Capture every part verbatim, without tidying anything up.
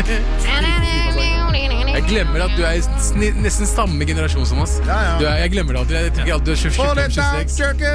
Jeg glemmer at du er i nesten samme generasjon som oss. Ja, ja. Du er, jeg glemmer det alltid. Jeg tenker alltid du er tjuefem tjueseks. Du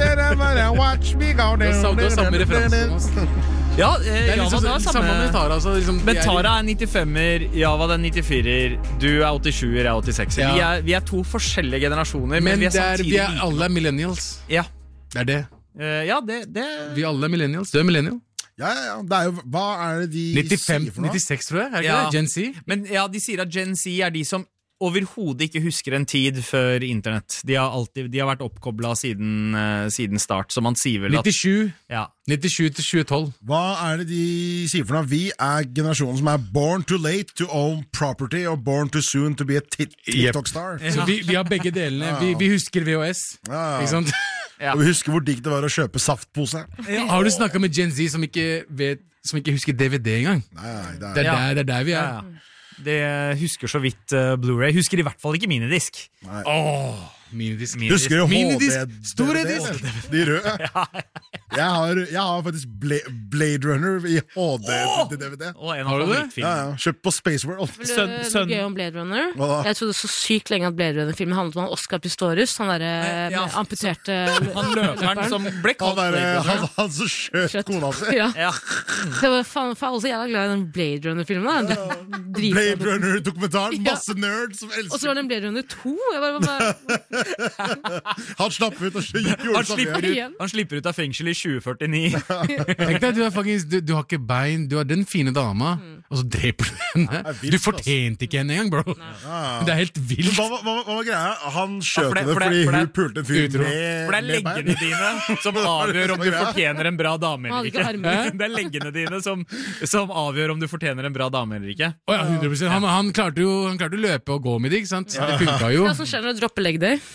har samme referanse som oss. Ja, eh, Det er Java, liksom det er samme samme med Tara. Altså, liksom, Men vi er- Tara er nittifemmer, Java er nittifirer, du er åttisjuer, jeg er åttisekser. Ja. Vi, er, vi er to forskjellige generasjoner, men, Men vi er det er, samtidig vi er like. alle er millennials. Ja, Det er det. Eh, ja det, det Vi alle er millennials. Du er millennial. Ja, ja, ja. Det er jo, hva er det de nittifem, sier for noe? nittiseks, tror jeg. Er det Ja. ikke det? Gen Z? Men ja, de sier at Gen Z er de som overhodet ikke husker en tid før internett. De har, alltid, de har vært oppkoblet siden, uh, siden start, så man sier vel at nittisju, ja. nittisju til tjue tolv. Hva er det de sier for noe? Vi er generasjonen som er born too late to own property og born too soon to be a tit- TikTok-star. Så vi, vi har begge delene. Vi, vi husker V H S. Ja. Ikke sant? Ja. Og vi husker hvor digg det var å kjøpe saftpose. Har du snakket med Gen Z som ikke, vet, som ikke husker D V D engang? Nei, nei, det Det er, er, Ja. der, det er der vi er. Ja, ja. Det husker så vidt uh, Blu-ray. Husker i hvert fall ikke minedisk. Åh, minidisk. Husker du H D? Minidisk, store disk. De røde. Jeg har, jeg har faktisk Bla Blade Runner i H D-D V D. Og en Har av du det? Ja, favorittfilmene. ja. Kjøpt på Spaceworld. Sønn- Det sønn- var gøy om Blade Runner. Hva da? Jeg trodde så sykt lenge at Blade Runner-filmen handlet om Oscar Pistorius, han derre Ja. med amputerte Han løperen som ble Han, kalt der, Blade han, Runner. han som skjøt Kjøtt. kona si. Ja. Ja. Det var faen, faen alle så jævla glad i den Blade Runner-filmen. da. Dritbra. Blade Runner-dokumentaren. Ja. Masse nerds som Og så elsker var det en Blade Runner to. Jeg bare, bare, Han slapp ut og gjorde Han det samme. slipper, igjen. ut, han slipper ut av fengsel i tjue førtini. Tenk deg, du, er fucking, du, du har ikke bein, du har den fine dama, og så dreper du henne. er vilt, Du fortjente ikke henne engang, bro. Det er helt Men vilt. Hva, hva, hva, hva var greia? Han Ja, skjøt for det- henne for det- fordi for det- hun pulte en fyr Utro. med, For det er med leggene bein. dine som avgjør om du fortjener en bra dame Han hadde eller ikke ikke. armer. Det er leggene dine som, som avgjør om du fortjener en bra dame eller ikke. Å ja, hundre prosent. Han, han, klarte jo, han klarte å løpe og gå med det, ikke sant? Det funka jo. hva som skjer når du dropper leg day?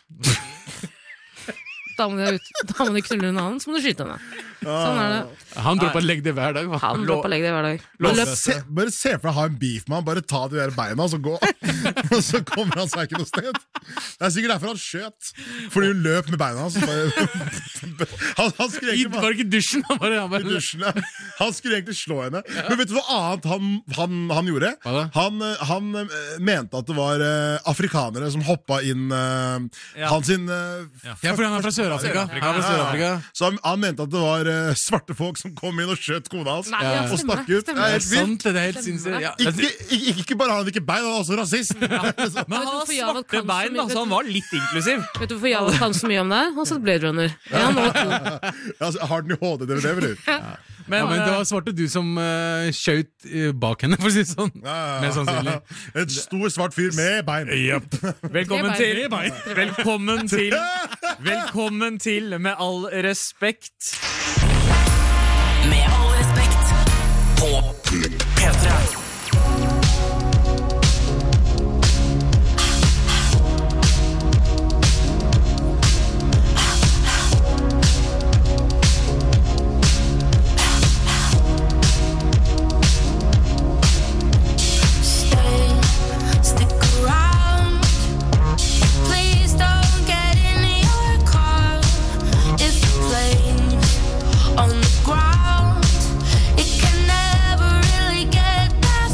Da må de, ut, da må de knulle en annen, så må du skyte henne. Sånn er det. Han droppa legg det hver dag. hva? Han dropper leg day hver dag. Bare Og løp. se, bare se for deg å ha en beef med han. Bare ta de der beina og så gå. Og så kommer han seg ikke noe sted. Det er sikkert derfor han skjøt. Fordi hun løp med beina hans. Bare, han, han skulle I, egentlig var bare det ikke dusjen? Han bare, han i bare, dusjen, ja. Han skulle egentlig slå henne. Men vet du hva annet han, han, han gjorde? Hva da? Han, eh, han eh, mente at det var eh, afrikanere som hoppa inn eh, Ja. hans sin eh, ja, fordi han er fra Sør-Afrika. Han er fra Sør-Afrika. Så han, han mente at det var eh, svarte folk som kom inn og skjøt kona hans. Nei, ja, Og stemmer, stakk ut. stemmer. Det er Det er helt vilt. sant, det er helt sinnssykt. Ja. Ikke, ikke, ikke bare har han ikke bein, han er også rasist. Men han Vet du har hvorfor Javad svarte kan så bein, mye? da, så han var litt inklusiv. Vet du hvorfor Javad kan så mye om det? Han har sett Blade Runner. Ja, nå, Altså, har den i H D-D V D, eller? Men, Ja, men det eh, var svarte du som uh, skjøt uh, bak henne, for å si det sånn. Mest sannsynlig. En stor svart fyr med bein. velkommen Tre til bein. Velkommen til Velkommen til Med all respekt. Med all respekt på P tre. Stay, stick around. Please don't get in your car. If the plane's on the ground, it can never really get that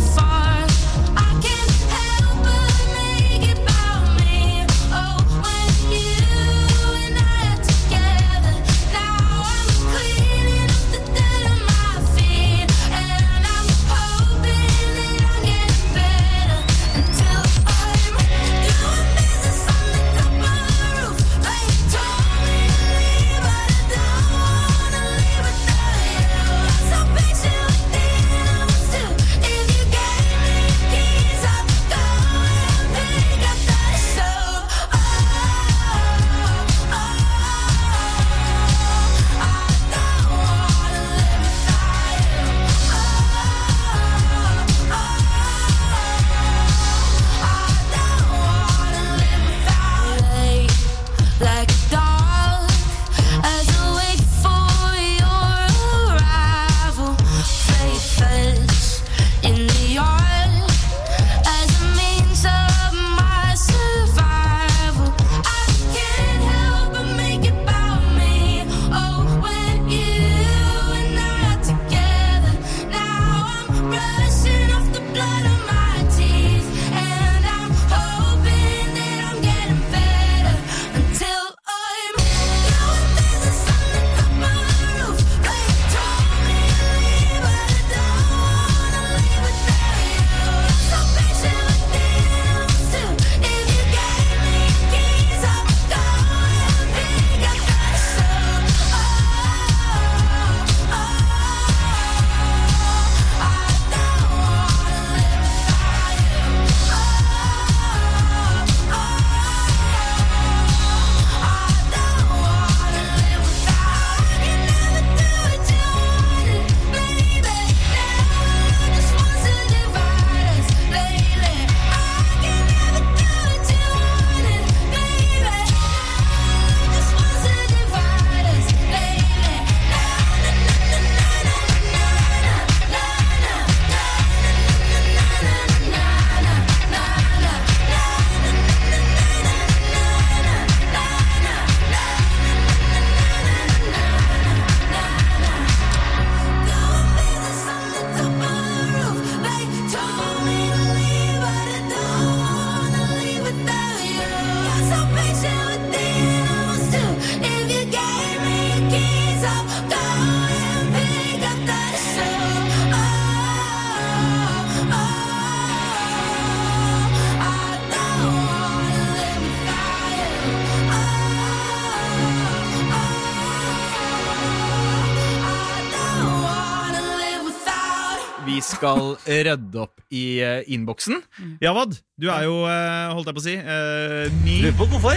skal rydde opp i uh, innboksen. Javad, du er jo, uh, holdt jeg på å si, uh, ny. Lurer på hvorfor?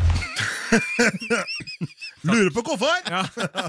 Lurer på hvorfor? Ja.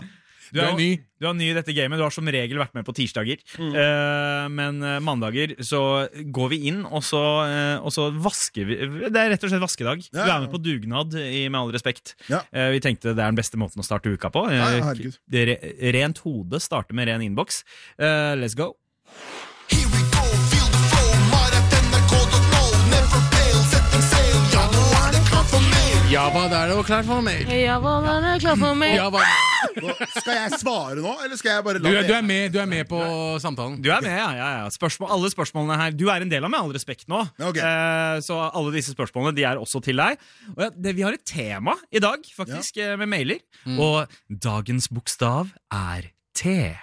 Du er, Du er ny. Du er ny i dette gamet. Du har som regel vært med på tirsdager. Mm. Eh, men eh, mandager så går vi inn, og så, eh, og så vasker vi. Det er rett og slett vaskedag. Ja, Du ja. er med på dugnad, i, med all respekt. Ja. Eh, vi tenkte det er den beste måten å starte uka på. Eh, Ja, ja, herregud. det re, rent hode starter med ren innboks. Eh, let's go. Here we go, feel the flow, mar at n r k dot no, never fail, setting sail, ja, nå er det klart for mer. Ja, hva er det jo klart for meg? Ja, hva er det klar for meg? Ja, hva? Nå, skal jeg svare nå, eller skal jeg bare Du, la er- du, er med, du er med på samtalen. Du er med, ja. ja, ja. Spørsmål, alle spørsmålene her. Du er en del av Med all respekt nå. Ja, ok. Eh, så alle disse spørsmålene de er også til deg. Og ja, det, vi har et tema i dag, faktisk, eh, med mailer. Og dagens bokstav er T.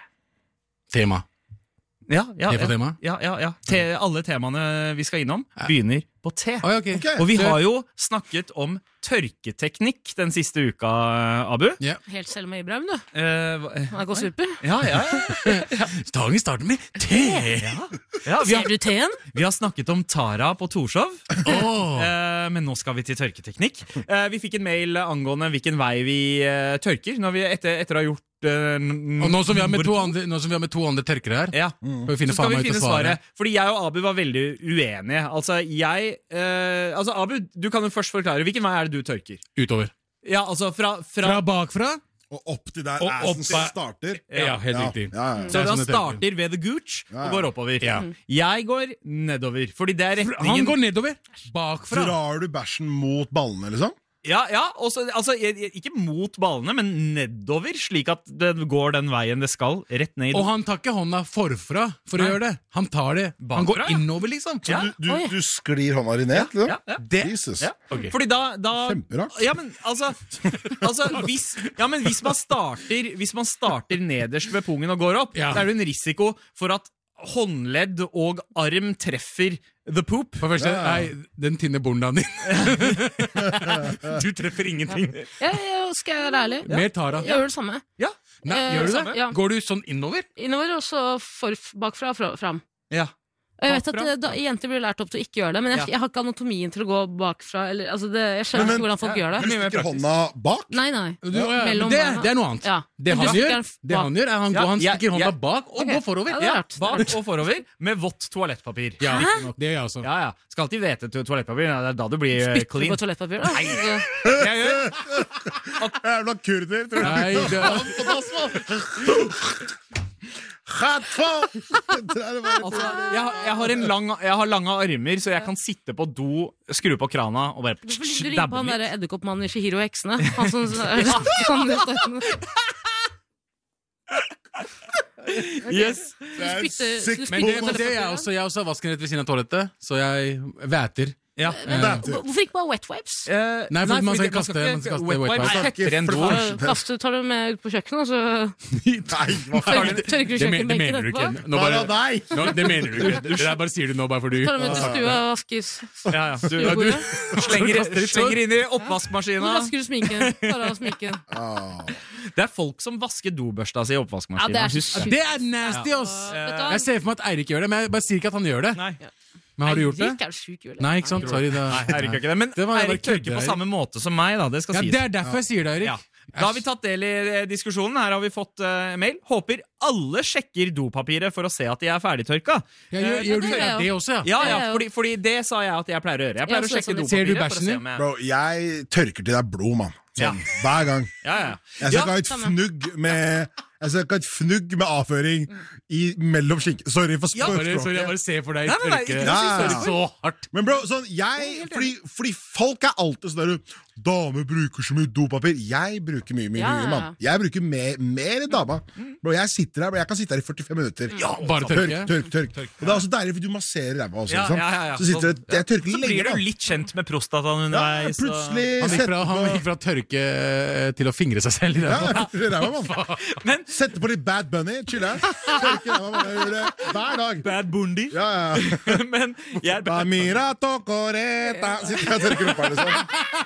Tema. Ja, ja, Te for ja. tema? Ja, ja, ja. Te, alle temaene vi skal innom, begynner på T. Oi, ok. Ok. Og vi Du- har jo snakket om tørketeknikk den siste uka, Abu. Ja. Helt selv med Ibrahim, du. Eh, hva- Det går super. ja, ja, ja. Dagen starter med te! ja. ja vi, Ser har, du teen? vi har snakket om Tara på Torshov. Åh. Eh, men nå skal vi til tørketeknikk. Eh, vi fikk en mail angående hvilken vei vi eh, tørker når vi etter, etter å ha gjort eh, n- Og nå som vi har med to nummer andre, nå som vi har med to andre tørkere her, ja. skal vi finne Så skal faen vi meg ut finne og svare. svaret. Fordi jeg og Abu var veldig uenige. Altså, jeg eh, Altså, Abu, du kan jo først forklare. Hvilken vei er det du tørker? Utover. Ja, altså fra, fra, Fra bakfra? Og opp til der Og assen opp- starter. Ja, helt riktig. Ja, ja, ja. Så Det er han sånn det tørker. starter ved the gooch og Ja. går oppover. Ja. Jeg går nedover, fordi det er retningen. Han går nedover. Bakfra. Drar du bæsjen mot ballene, liksom? Ja, ja, også, altså, jeg- jeg- ikke mot ballene, men nedover, slik at det går den veien det skal, rett ned. Og han tar ikke hånda forfra for Nei. å gjøre det. Han tar det. Han går Bakfra, ja. innover, liksom. Så Ja. du, du, Oi. du sklir hånda di ned? Liksom? ja, ja. Det, Jesus. Ja. Ok. Fordi da, da Kjemperart. Ja, men altså, altså hvis, ja, men hvis man starter Hvis man starter nederst ved pungen og går opp, Ja. så er det en risiko for at håndledd og arm treffer the poop. For det første, Ja. nei, den tynne bondaen din. Du treffer ingenting. Ja, ja, skal jeg være ærlig? Mer Tara. Jeg gjør det samme. Ja, Nei, Eh, gjør du samme. det? Ja. Går du sånn innover? Innover og så for, bakfra og fra, fram. ja. Og jeg vet Bakfra? at eh, da, Jenter blir lært opp til å ikke gjøre det, men jeg, Ja. jeg har ikke anatomien til å gå bakfra. Eller, altså det, jeg skjønner Men- ikke hvordan folk ja. gjør det. Du Mye mer stikker praktisk. hånda bak? Nei, nei. Du, ja, men Mellom det, beina. det er noe annet. Ja. Det, Men han du gjør, stikker det han gjør, er han, Ja, han jeg- stikker hånda jeg- bak og Ok. går forover. Ja, det er rart. Bak og forover med vått toalettpapir. Ja, Hæ? det gjør jeg også. Ja, ja. Skal alltid vete til toalettpapir. Ja, det er da du blir eh, Spytter du clean. på toalettpapir? da? Altså, Jeg gjør. Jævla kurder, tror du? Nei, det, Hatfa! Det er bare- Altså, jeg, har- jeg, har en lang, jeg har lange armer, så jeg kan sitte på do, skru på krana og bare Du får ligge dabbe på han litt. der edderkoppmannen i Shihiro og heksene. Han som han, han, Yes. Det er spytter- sick du men spytter det, på men det er jeg også. Jeg også har vasken rett ved siden av toalettet, så jeg væter. Ja. Men, Eh, hvorfor ikke bare wet wipes? Eh, Nei, fordi man skal fordi kaste- ikke- man skal kaste wet wet wipes wipes. tettere enn do. Nei. Kaste, tar du med ut på kjøkkenet, og så Nei, hva faen? tørker tørker du Det, men, det kjøkkenbenken mener du ikke. etterpå. Nå Bare bare, deg! nå, det mener du ikke. Det der bare sier du nå bare fordi Tar du med til stua og vasker s- Ja, ja. Du, Ja, du- stuebordet. slenger, kaster litt slenger inn i Hvor oppvaskmaskina. vasker du sminken? Tar av sminken. Ah. Det er folk som vasker dobørsta si i Ja, oppvaskmaskina. det er så Husk det. sjukt. Det er nasty, ass! Vet du hva? Jeg ser for meg at Eirik gjør det, men jeg bare sier ikke at han gjør det. Nei, Men har du gjort det? Eirik er sjuk, gjør det. Nei, ikke sant? Sorry. Da. Nei, Eirik gjør ikke det. Men Det var- jeg bare Eirik tørker kødder, på Eirik. samme måte som meg, da. Det skal Ja, sies. det er derfor jeg sier det, Eirik. Ja. Da har vi tatt del i eh, diskusjonen. Her har vi fått eh, mail. Håper alle sjekker dopapiret for å se at de er ferdigtørka. Ja, gjør, gjør du det gjør jeg det også, ja? Ja, Det ja, er jo- fordi, fordi det sa jeg at jeg pleier å gjøre. Jeg pleier Ja, å så det er sjekke sånn- Ser du dopapiret for å bæsjen se din? om jeg... Bro, jeg tørker til det er blod, mann. Ja. Sånn, hver gang. Ja, ja. Jeg skal Ja, ikke ha et samme. fnugg med Jeg skal ikke ha et fnugg med avføring i mellom skinke. Sorry for Ja, språket. Bare, sorry, jeg bare ser for deg Nei, nei, nei, tørke. ikke noe Sorry, sykt. så hardt. Men bro, sånn, jeg, fordi, fordi folk er alltid sånn der Damer bruker så mye dopapir. Jeg bruker mye mye Ja, mye, ja, mann. Jeg bruker mer, mer enn dama. Bro, jeg sitter her, bro, jeg kan sitte her i førtifem minutter. Bare Tørk, tørke? tørk, tørk. Og det er også deilig, for du masserer ræva også. Ja, Liksom. ja, ja, ja. Så sitter det, jeg tørker Så lenge, blir da. du litt kjent med prostataen Ja, underveis. og- plutselig Han gikk sette fra, han på gikk fra tørke eh, til å fingre seg selv i ja, ræva. jeg tørker ræva, mann. Men Sette på litt Bad Bunny, chiller'n. Tørker ræva, mann. Jeg gjør det hver dag. Bad Bundi. Ja, ja. Men jeg, Bamira tocoreta Sitter jeg og tørker rumpa, liksom. Ja,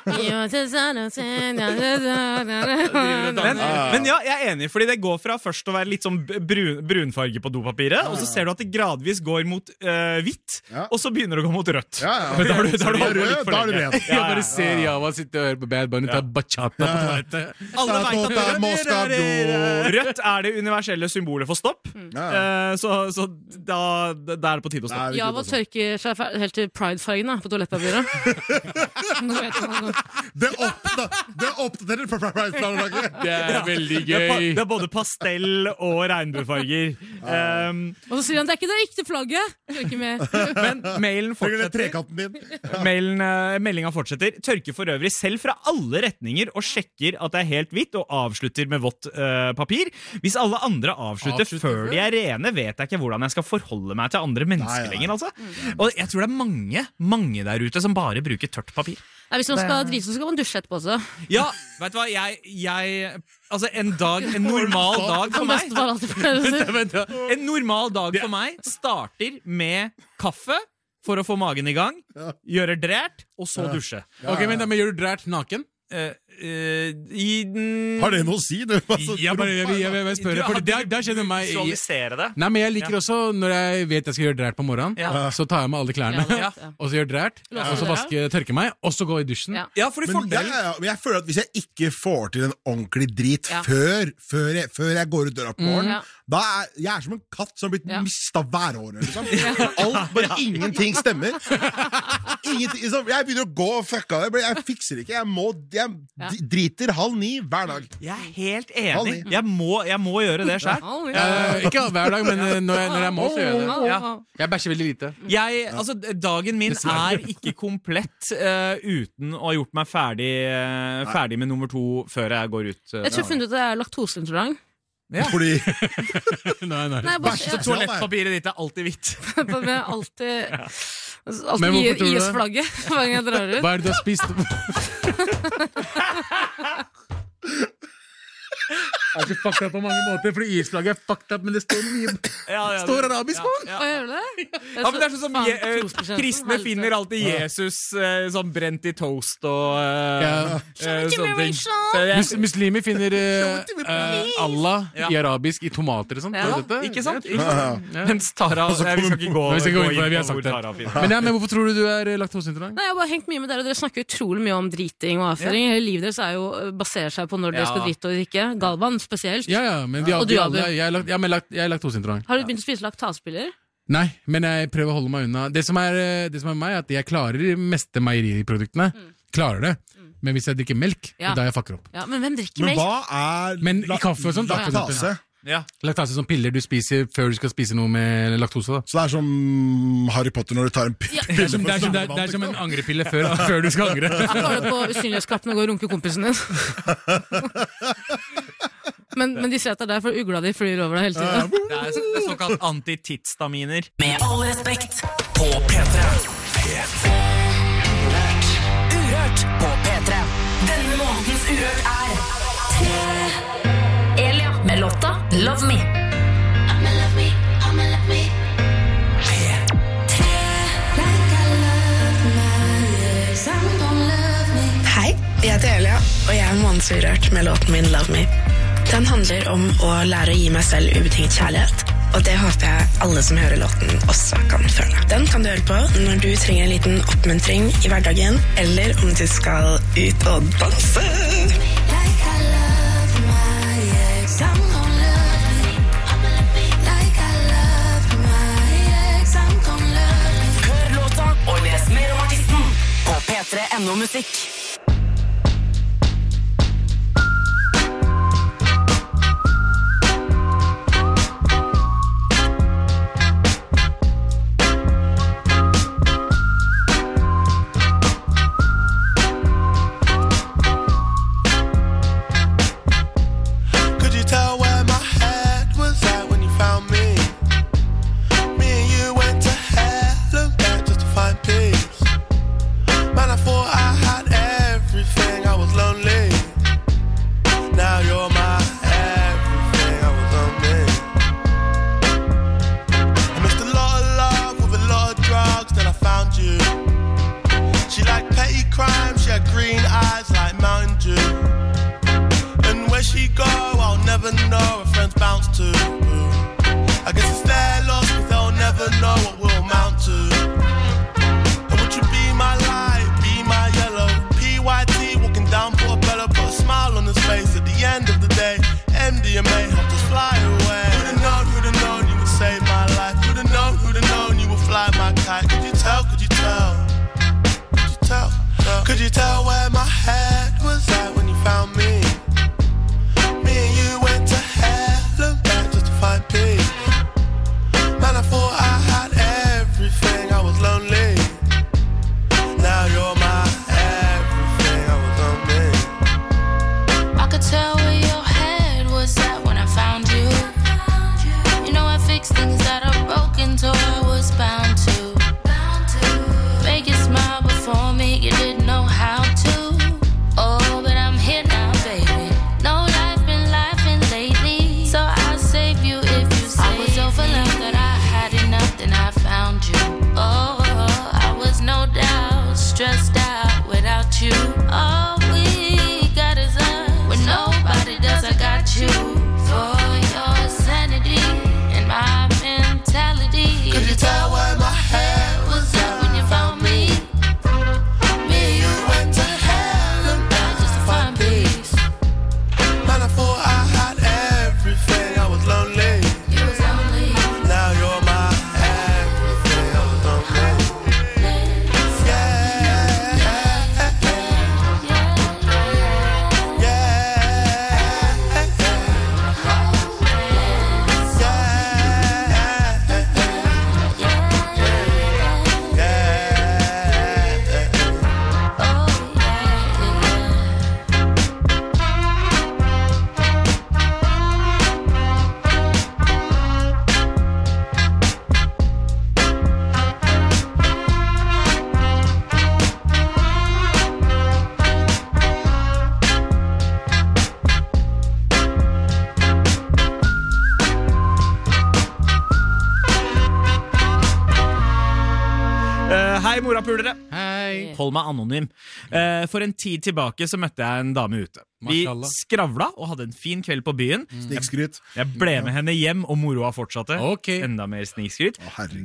Men, men ja, jeg er enig, fordi det går fra først å være litt sånn brun, brunfarge på dopapiret, og så ser du at det gradvis går mot uh, hvitt, Ja. og så begynner det å gå mot rødt. Ja, ja. Da har du, da har du Da er holdt på du litt rød, for da er du lenge. ren. Jeg bare ser Java sitte og høre på Bad Bunny ta bachata på toalettet. Alle vet at Satota Moscado. rødt er det universelle symbolet for stopp, Ja. Eh, så, så da, da er det på tide å stoppe. Nei, vi Java kutter sånn. tørker seg fer- helt til Pride-fargen da, på toalettpapiret. Nå vet man. Det oppda- det oppdaterer Pride-planlaget. Det er veldig Det er, pa, gøy. det er både pastell og regnbuefarger. Um, Og så sier han det er ikke det riktige flagget. Jeg er ikke med. men mailen Trenger det fortsetter. trekanten din? Mailen, uh, meldinga fortsetter. Tørker for øvrig selv fra alle retninger og sjekker at det er helt hvitt, og avslutter med vått uh, papir. Hvis alle andre avslutter, Avslutter før før? de er rene, vet jeg ikke hvordan jeg skal forholde meg til andre mennesker Nei, nei. lenger. Altså. Og jeg tror det er mange, mange der ute som bare bruker tørt papir. Nei, hvis man skal drite, så skal man dusje etterpå også. Ja, vet du hva, jeg, jeg Altså, en dag, en normal dag for Som meg bestefar alltid pleier å si. Vent da. En normal dag for meg starter med kaffe for å få magen i gang, gjøre drært, og så dusje. Ok, men, da, men gjør du drært naken? Eh, eh, i den Har det noe å si? Du? Altså, Jeg bare, jeg, vil- jeg, vil- jeg vil spørre, for det, det skjedde meg i- Visualisere det. Nei, men jeg liker også, når jeg vet jeg skal gjøre drært på morgenen, Ja. så tar jeg med alle klærne, Ja, ja. og så gjør drært, Låser og så døra. vaske, tørke meg, og så gå i dusjen. Ja. Ja, fordi Men jeg, fordelen ja, men jeg føler at hvis jeg ikke får til en ordentlig drit Ja. før, før, jeg, før jeg går ut døra på morgenen, Ja. da er jeg er som en katt som har blitt Ja. mista værhåret. Liksom. Alt, bare ingenting stemmer. Ingenting, liksom, jeg begynner å gå og fucka det. Jeg fikser det ikke. Jeg, må, jeg Ja. driter halv ni hver dag. Jeg er helt Halv enig. ni. Jeg må, jeg må gjøre det selv. Eh, ikke hver dag, men eh, når jeg, når jeg må, så gjør jeg det. Ja. Jeg bæsjer veldig lite. Jeg, altså, dagen min er ikke komplett eh, uten å ha gjort meg ferdig, eh, ferdig med nummer to før jeg går ut. eh. Jeg tror jeg har funnet ut at jeg er laktoseintolerant. Fordi Nei, nei. Nei, bare, Bæsj, jeg, Toalettpapiret ditt er alltid hvitt. men jeg alltid Alltid Men hvorfor gir tror du det? I S-flagget hver gang jeg drar ut. Hva er det du har spist? Det er så fucked up på mange måter, fordi isflagget er fucked up, men det står mye står arabisk på den. Ja, Hva gjør du det? Ja, men det er sånn som Faen, je, eh, trosbekjennelsen, kristne helvete. finner alltid Jesus eh, sånn brent i toast og eh, Ja. eh, sånne ting. Så jeg- Mus muslimer finner eh, eh, Allah Ja. i arabisk i tomater og sånn. Ja, Har du dette? ikke sant? Jeg Ikke tror- sant? Ja. Mens Tara Og så eh, Vi skal kommer- ikke gå, Vi skal gå inn for det, vi har på sagt hvor det. Tara finner. Men, ja, men hvorfor tror du du er eh, laktoseintolerant? Nei, Jeg har bare hengt mye med dere, og dere snakker utrolig mye om driting og avføring. Hele livet deres er jo, baserer seg på når dere Ja. skal drite og ikke. Galvan spesielt. Ja, ja, men vi, Og vi du, alle, Abu? jeg er, lakt, ja, men lakt, jeg er laktoseintolerant. Har du begynt å spise laktasepiller? Nei, men jeg prøver å holde meg unna. Det som er, eh, det som er med meg, er at jeg klarer de meste meieriproduktene. Klarer det. Men hvis jeg drikker melk, Ja. da jeg fucker opp. Ja, Men hvem drikker Men melk? hva er Men i kaffe og sånt, da, for laktase? Ja. Laktase som piller du spiser før du skal spise noe med laktose. Da. Så det er som Harry Potter når du tar en pi- Det er pille som, det er som, det er, det er som en angrepille før, før du skal angre. Så tar du på usynlighetskappen og går og runker kompisen din. men, men de ser at det er der, for ugla di flyr over deg hele tiden. Det er så- det er såkalt antitidsstaminer. Med all respekt på P tre. Urørt på P tre. Denne månedens Urørt er Elia med låta Love Me. Hei, jeg heter Elia, og jeg er månedens Urørt med låten min Love Me. Den handler om å lære å gi meg selv ubetinget kjærlighet, og det håper jeg alle som hører låten også kan føle. Den kan du høre på når du trenger en liten oppmuntring i hverdagen, eller om du skal ut og danse. Hør låta og les mer om artisten på p tre punktum no musikk. Could you tell where my head was at when you found me? Me and you went to hell and back just to find peace. Man, I thought I had tight. Could you tell? Could you tell? Could you tell? Could you tell where my head was at when you found me? Me and you went to hell and back just to find peace. Man, I thought I had everything. I was lonely. Now you're my everything. I was lonely. I could tell where your head was at when I found you. You know I fixed things that are broken, so I was bound to make you smile before me. You didn't know how to. Oh, but I'm here now, baby. No life been laughing lately, so I'll save you if you say I was overwhelmed that I had enough, then I found you. Oh, I was no doubt stressed out without you. All we got is us. When nobody does, I got you for your sanity and my mentality. Could you tell where my head was at when you found me? Me and you went to hell and back just to find peace. Man, I thought I had everything. I was lonely. You was lonely. Now you're my everything. I was lonely. Yeah, yeah, yeah, Eh, Hei, morapulere. Hei. Hold meg anonym. Eh, For en tid tilbake så møtte jeg en dame ute. Vi Mashallah. skravla og hadde en fin kveld på byen. Snikskryt. Jeg ble med henne hjem, og moroa fortsatte. Ok. Enda mer snikskryt. Å, herregud.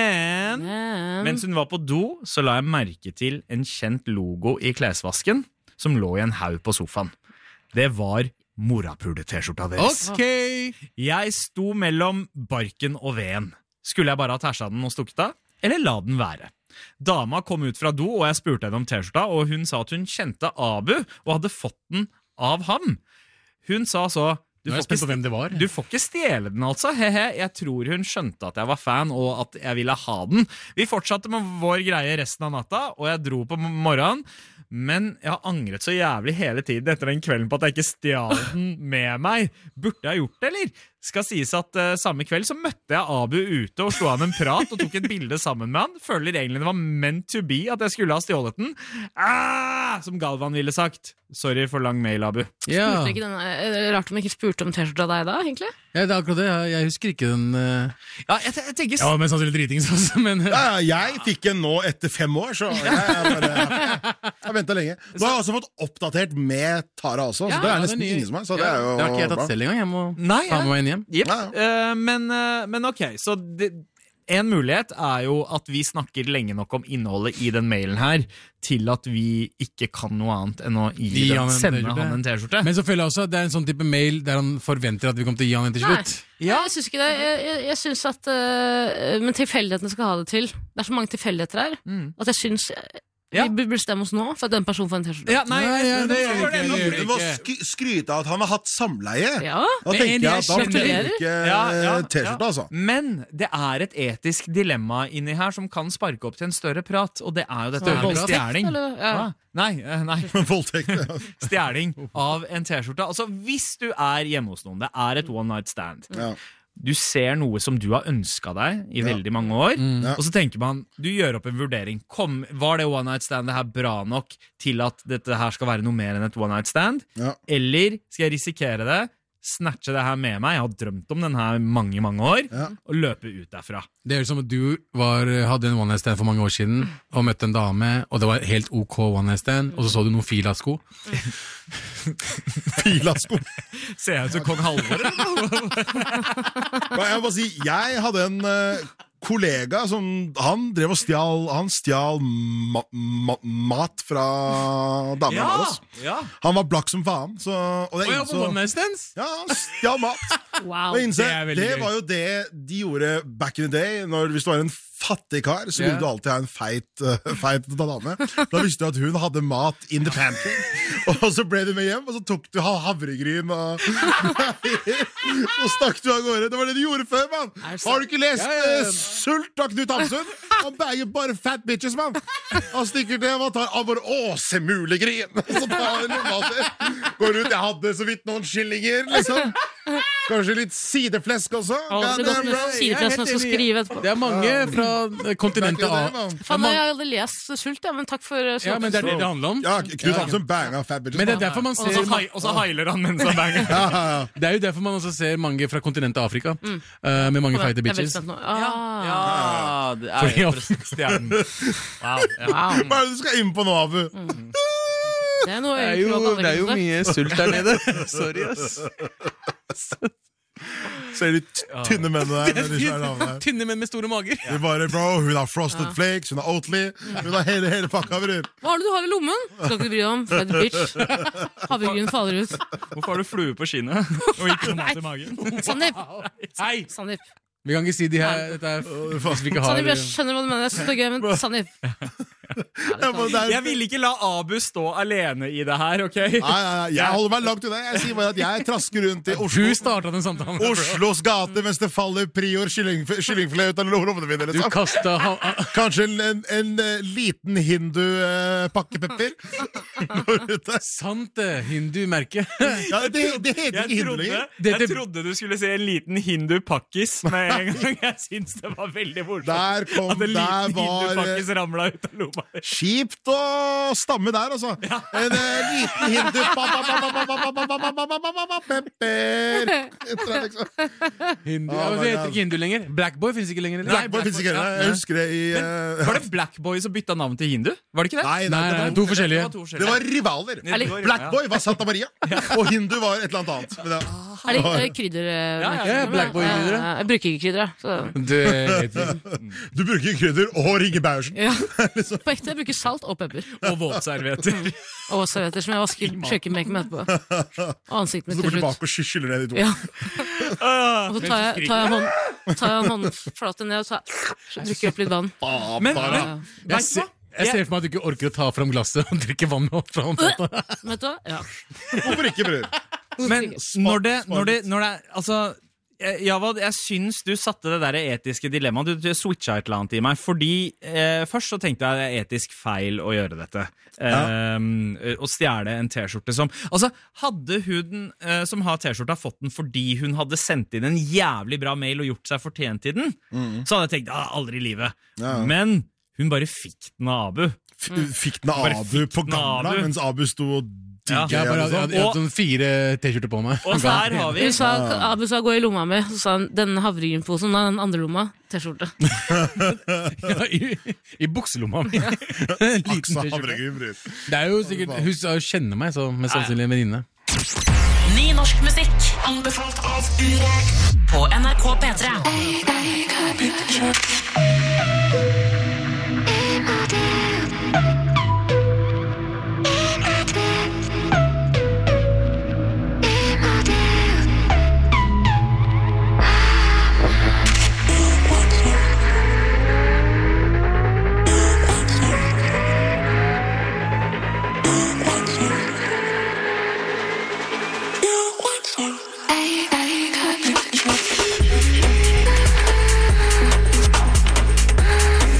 Men Men mens hun var på do, så la jeg merke til en kjent logo i klesvasken som lå i en haug på sofaen. Det var morapule-T-skjorta deres. Ok. Jeg sto mellom barken og veden. Skulle jeg bare ha tæsja den og stukket av, eller la den være? Dama kom ut fra do, og jeg spurte henne om T-skjorta, og hun sa at hun kjente Abu og hadde fått den av ham. Hun sa så: Nå er jeg spent på hvem det var. Du får ikke stjele den, altså. Hehe, jeg tror hun skjønte at jeg var fan, og at jeg ville ha den. Vi fortsatte med vår greie resten av natta, og jeg dro på morgenen. Men jeg har angret så jævlig hele tiden etter den kvelden på at jeg ikke stjal den med meg. Burde jeg gjort det, eller? Skal sies at uh, samme kveld så møtte jeg Abu ute og slo han en prat og tok et bilde sammen med han. Føler egentlig det var meant to be at jeg skulle ha stjålet den. Ah, som Galvan ville sagt. Sorry for lang mail, Abu. Ja. spurte ikke denne, er det rart om jeg ikke spurte om T-skjorta deg da, egentlig? Ja, det er akkurat det. Jeg, jeg husker ikke den uh... Ja, jeg, jeg tenker... Jeg var mest sannsynlig dritings også, men Ja, ja, jeg fikk en nå etter fem år, så jeg, jeg, bare, jeg ventet lenge. Nå har jeg også fått oppdatert med Tara også, så Ja, det er ja, nesten den nye. ingen som har. Så det er jo det har ikke jeg bra. tatt selv engang. Jeg må Nei, ta med meg en hjem. Jep. Ja, Eh, men, eh, men ok, så det, en mulighet er jo at vi snakker lenge nok om innholdet i den mailen her til at vi ikke kan noe annet enn å gi Gi den, han en sende T-skjorte. han en T-skjorte. Men så føler jeg også at det er en sånn type mail der han forventer at vi kommer til å gi han en til slutt. Ja. Jeg syns ikke det. Jeg, jeg, jeg synes at øh, Men tilfeldighetene skal ha det til. Det er så mange tilfeldigheter her at jeg syns Ja. vi burde bestemme oss nå for at den personen får en T-skjorte. Ja, nei, Nei, ja, det så gjør gjør det ikke, nå. det gjør det Du må ikke. sk skryte av at han har hatt samleie. Ja. Da Men tenker jeg jeg at da får du gratulerer. ikke Ja, ja, T-skjorte, ja. altså. Men det er et etisk dilemma inni her som kan sparke opp til en større prat, og det er jo dette Større med prat? stjerning. Eller, ja. Hva? Nei, eh, nei. Voldtekt. Ja. Stjerning av en T-skjorte. Altså, hvis du er hjemme hos noen, det er et one night stand. Ja. Du ser noe som du har ønsket deg i Ja. veldig mange år, Ja. og så tenker man, du gjør opp en vurdering. Kom, var det one night stand det her bra nok til at dette her skal være noe mer enn et one night stand? Ja. Eller skal jeg risikere det, snatche det her med meg, jeg har drømt om den her mange, mange år, Ja. og løpe ut derfra. Det er jo som at du var, hadde en one night stand for mange år siden og møtte en dame, og det var helt ok one night stand, og så så du noen Fila-sko. Pilasko. Ser jeg ut som kong Halvor? eller? Jeg må bare si, jeg hadde en eh, kollega som han drev og stjal Han stjal ma ma mat fra damene Ja, våre. ja. Han var blakk som faen. Så, og det Å ja, på innså, one night stands? ja, han stjal mat. Wow. Og jeg innså, det er det, veldig gøy. var jo det de gjorde back in the day. Når, hvis det var en fattig kar, så Ja. ville du alltid ha en feit, uh, feit dame. Da visste du at hun hadde mat in the pantry. Og så ble du med hjem, og så tok du ha- havregryn og så stakk du av gårde. Det var det du gjorde før, mann! Er det sant? Har du ikke lest Ja, ja, ja. eh, Sult av Knut Hamsun? Han bager bare fat bitches, mann! Han stikker til og tar av vår åsemulegryn. Så tar han lomma si. Går ut, jeg hadde så vidt noen skillinger, liksom. Kanskje litt sideflesk også. Å, det blir godt med sideflesk når jeg skal skrive etterpå. Det er mange fra kontinentet Det er A. ikke det, mann. Faen, jeg hadde lest Sult, ja, men takk for uh, Ja, men det er det det handler om. Ja, Knut Hamsun banger fat bitches. Men det er mann. derfor man Og så, ser hai- og så heiler han mens han banger. Ja, ja, ja. Det er jo derfor man også ser mange fra kontinentet Afrika eh, med mange feite Jeg er veldig bitches. spent nå. Ah. Ja, det er Fordi- jo stjernen. Wow. Ja. Wow. Hva er det du skal inn på nå, Abu? Det er noe Det er jeg jo, ikke hadde det er jo sagt. mye sult der nede. Sorry, ass. Ser de t- tynne mennene der med de svære damene her. Tynne menn med store mager. De bare, bro, hun har Frosted Flakes, hun har Oatly, hun har hele, hele pakka, bror. Hva har du du har i lommen? Skal ikke du bry deg om. Fed bitch. Havregryn faller ut. Hvorfor har du flue på skinnet og ikke noe mat i magen? Sandeep. Hei! Sandeep. Vi kan ikke si de her dette er, hvis vi ikke har Sandeep, jeg skjønner hva du mener. Jeg synes det er gøy, men Sandeep. Ja, men det er- Jeg vil ikke la Abu stå alene i det her, ok? Nei, nei, nei, jeg holder meg langt unna. Jeg sier bare at jeg trasker rundt i Oslo. Du starta den samtalen. Oslos gate mens det faller prior kylling, kyllingfilet ut av lommene mine. Du Liksom. kasta ha- Kanskje en, en, en eh, liten hindu-pakkepepper. Sant det, hindu-merke. Ja, det, det heter Jeg ikke hindu trodde, lenger. Det- jeg trodde du skulle se en liten hindu-pakkis med en gang. Jeg syns det var veldig morsomt. Der kom, At en der liten var eh, hindu-pakkis ramla ut av lomma. kjipt å stamme der, altså. En eh, liten hindu pepper. Liksom. Hindu. Oh Ja, my det heter God. ikke hindu lenger. Blackboy finnes ikke lenger. eller? Blackboy finnes ikke heller. Jeg husker det i eh, Var det Blackboy som bytta navn til hindu? Var det ikke det? Nei, nei, Nei, det nei, var, to forskjellige. Det var to forskjellige. det var rivaler. Det var- Blackboy var Santa Maria, og hindu var et eller annet annet. Men det, Er det eh, krydder? eh, Ja, ja, ja, Blackboy-krydder, ja. Eh, Jeg bruker ikke krydder, jeg. så- Det heter du bruker krydder og ringer Bauersen. Ja. På ekte, jeg bruker salt og pepper. Og våtservietter. Og servietter som jeg vasker kjøkkenbenken med etterpå. Og ansiktet Så mitt du går til slutt. tilbake og sky- skyller ned de to. Ja. Og så tar jeg, tar jeg, hånd, tar jeg en håndflate ned og så så drikker jeg opp litt vann. Men, Bare- men Jeg vet du ser, hva? jeg ser for meg at du ikke orker å ta fram glasset og drikke vann fra håndflata. Vet du hva? Ja. Hvorfor ikke, bror? Men når det, når det, når det Altså eh, Javad, jeg syns du satte det der etiske dilemmaet. Du, du switcha et eller annet i meg. Fordi eh, først så tenkte jeg det er etisk feil å gjøre dette. Eh, Å stjele en T-skjorte som Altså, hadde hun eh, som har T-skjorta, fått den fordi hun hadde sendt inn en jævlig bra mail og gjort seg fortjent til den, så hadde jeg tenkt ah, aldri i livet. Ja. Men hun bare fikk den av Abu. F- Fikk den av Bare Abu fikk på den av gamla, Abu. mens Abu sto og Ja. digga. Jeg, bare, jeg, liksom. jeg, jeg hadde sånn fire T-skjorter på meg. Og her har vi Hun sa, Abu sa gå i lomma mi, så sa han denne havregrynposen, da, den andre lomma, T-skjorte. Ja, i, I bukselomma mi. En liten Aksa T-skjorte. havregryn, bror. Det er jo sikkert Hun sa jo kjenner meg, så mest sannsynlig en venninne. Ny norsk musikk anbefalt av Urek på N R K P tre. I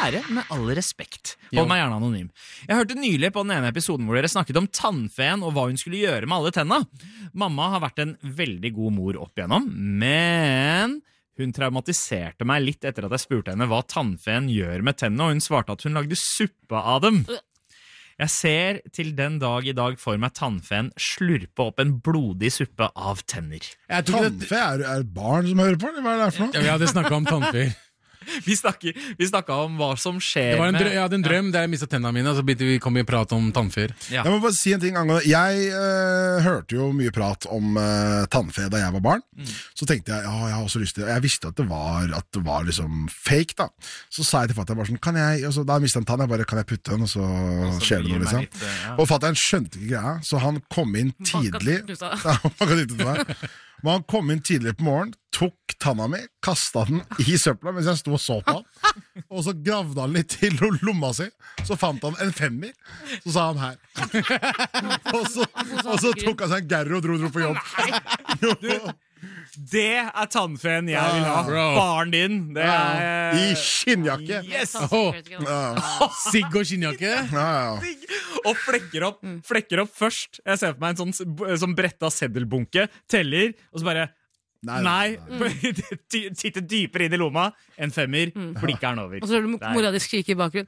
være med all respekt. Hold meg gjerne anonym. Jeg hørte nylig på den ene episoden hvor dere snakket om tannfeen og hva hun skulle gjøre med alle tenna. Mamma har vært en veldig god mor opp igjennom, men hun traumatiserte meg litt etter at jeg spurte henne hva tannfeen gjør med tennene, og hun svarte at hun lagde suppe av dem. Jeg ser til den dag i dag for meg tannfeen slurpe opp en blodig suppe av tenner. Tannfe er, er barn som hører på, eller hva er det for noe? Ja, vi hadde snakket om tannfe. Vi, snakker, vi snakket om hva som skjer det var en drøm, med... Jeg hadde en drøm der jeg mistet tennene mine, og så begynte vi kom i prat om tannfer. Ja. Jeg må bare si en ting angående Jeg øh, hørte jo mye prat om øh, tannfe da jeg var barn. Mm. Så tenkte jeg, ja, jeg har også lyst til Jeg visste at det var, at det var liksom fake da. Så sa jeg til fatter'n bare sånn, kan jeg altså, da mistet en tann, jeg bare, kan jeg putte den, og så, og så skjer det noe liksom. Litt, ja. Og fatter'n skjønte ikke greia, så han kom inn tidlig. Ja, man kan ikke til meg. Men han kom inn tidlig på morgen, tok tanna mi, kastet den i søpla mens jeg sto og så på han. Og så gravde han litt til lomma si. Så fant han en femmer. Så sa han her. og, så, og så tok han seg en gerro og dro, dro på jobb. Det er tannfeen jeg vil ha. Faren din. Det er... I skinnjakke. Yes! Oh. Sigg og skinnjakke. Ja, ja. Og flekker opp, flekker opp først. Jeg ser på meg en sånn, sånn bretta seddelbunke, teller, og så bare Nei, nei, nei. Titte dypere inn i lomma. En femmer, mm. blikker den over. Og så hører du mora di skrike i bakgrunnen.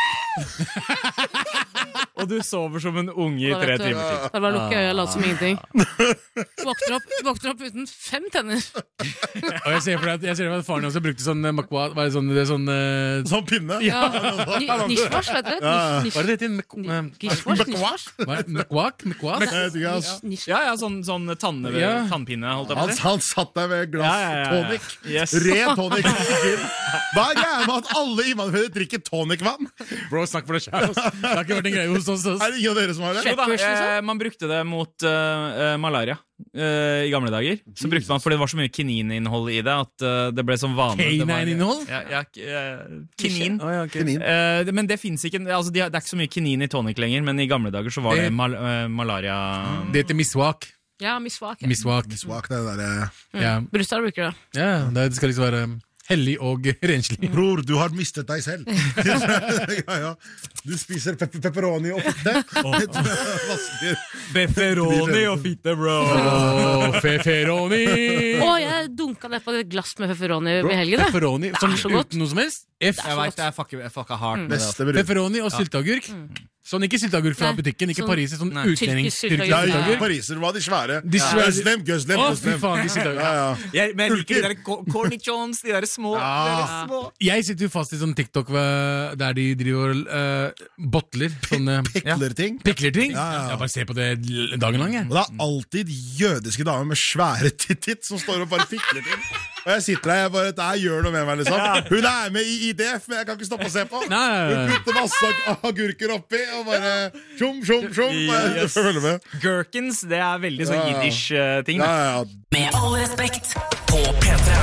Og du sover som en unge i tre timer til. Da bare lukker øya og later som ingenting. Våkner opp, våkner opp uten fem tenner. Og jeg ser for deg at, jeg ser for deg at faren også brukte sånn makwa, var det sånn, det sånn, uh... sånn pinne? Ja, nishwash, vet du? Hva er det det heter? Nishwash? Mekwak? Mekwak? Ja, ja, sånn, sånn tanne, ja. Tannpinne, holdt jeg på å si. Han satt der med glass ja, ja, ja, ja. tonic. Yes. Red tonic. Hva er greia med at alle innvandrere drikker tonicvann? Bro, snakk for deg selv. Det har ikke vært en greie hos oss. Er det ingen av dere som har det? Jo da, eh, man brukte det mot uh, malaria. Uh, I gamle dager så brukte man, fordi det var så mye kinininnhold i det at uh, det ble som vanlig. Kininnhold? Ja, ja, uh, kinin. Oh, ja, okay. kinin. Uh, men det finnes ikke altså, de, det er ikke så mye kinin i tonic lenger. Men i gamle dager så var det mal, uh, malaria. Det heter miswak. Ja, miswak. Ja. Miswak. Miswak, det der mm. ja. Brustar bruker det. Ja, det skal liksom være hellig og renslig. Bror, du har mistet deg selv. ja, ja. Du spiser pe pepperoni og fitte. Pepperoni og fitte, bro. Oh, pepperoni. Å, oh, jeg dunka ned på et glass med pepperoni i helgen. Pepperoni, det er så godt. Uten noe som helst? F. Jeg vet, det er fucka fuck hardt. Mm. Pepperoni og sylteagurk. Mm. Sånn, ikke sylteagurk fra butikken, ikke sånn, Pariser, sånn utlendings sylteagurk. Ja, Pariser var de svære. De svære. Gøslem, gøslem, Å, fy faen, de sylteagurk. Ja, ja. Jeg, men jeg liker de der cornichons, de der små. Ja. De der små. Jeg sitter jo fast i sånn TikTok der de driver uh, bottler. Sånne Piklerting. Ja. Piklerting? Ja, ja. Jeg bare ser på det dagen lang, jeg. Og det er alltid jødiske damer med svære titt-titt som står og bare pikler ting. Og jeg sitter der, jeg bare, dette gjør noe med meg, liksom. Hun er med i I D F, men jeg kan ikke stoppe å se på. Nei. Hun putter masse agurker oppi, og bare tjom, tjom, tjom. Yes. Gherkins, det er veldig sånn jiddish-ting. Ja, ja, ja. Med all respekt på P tre.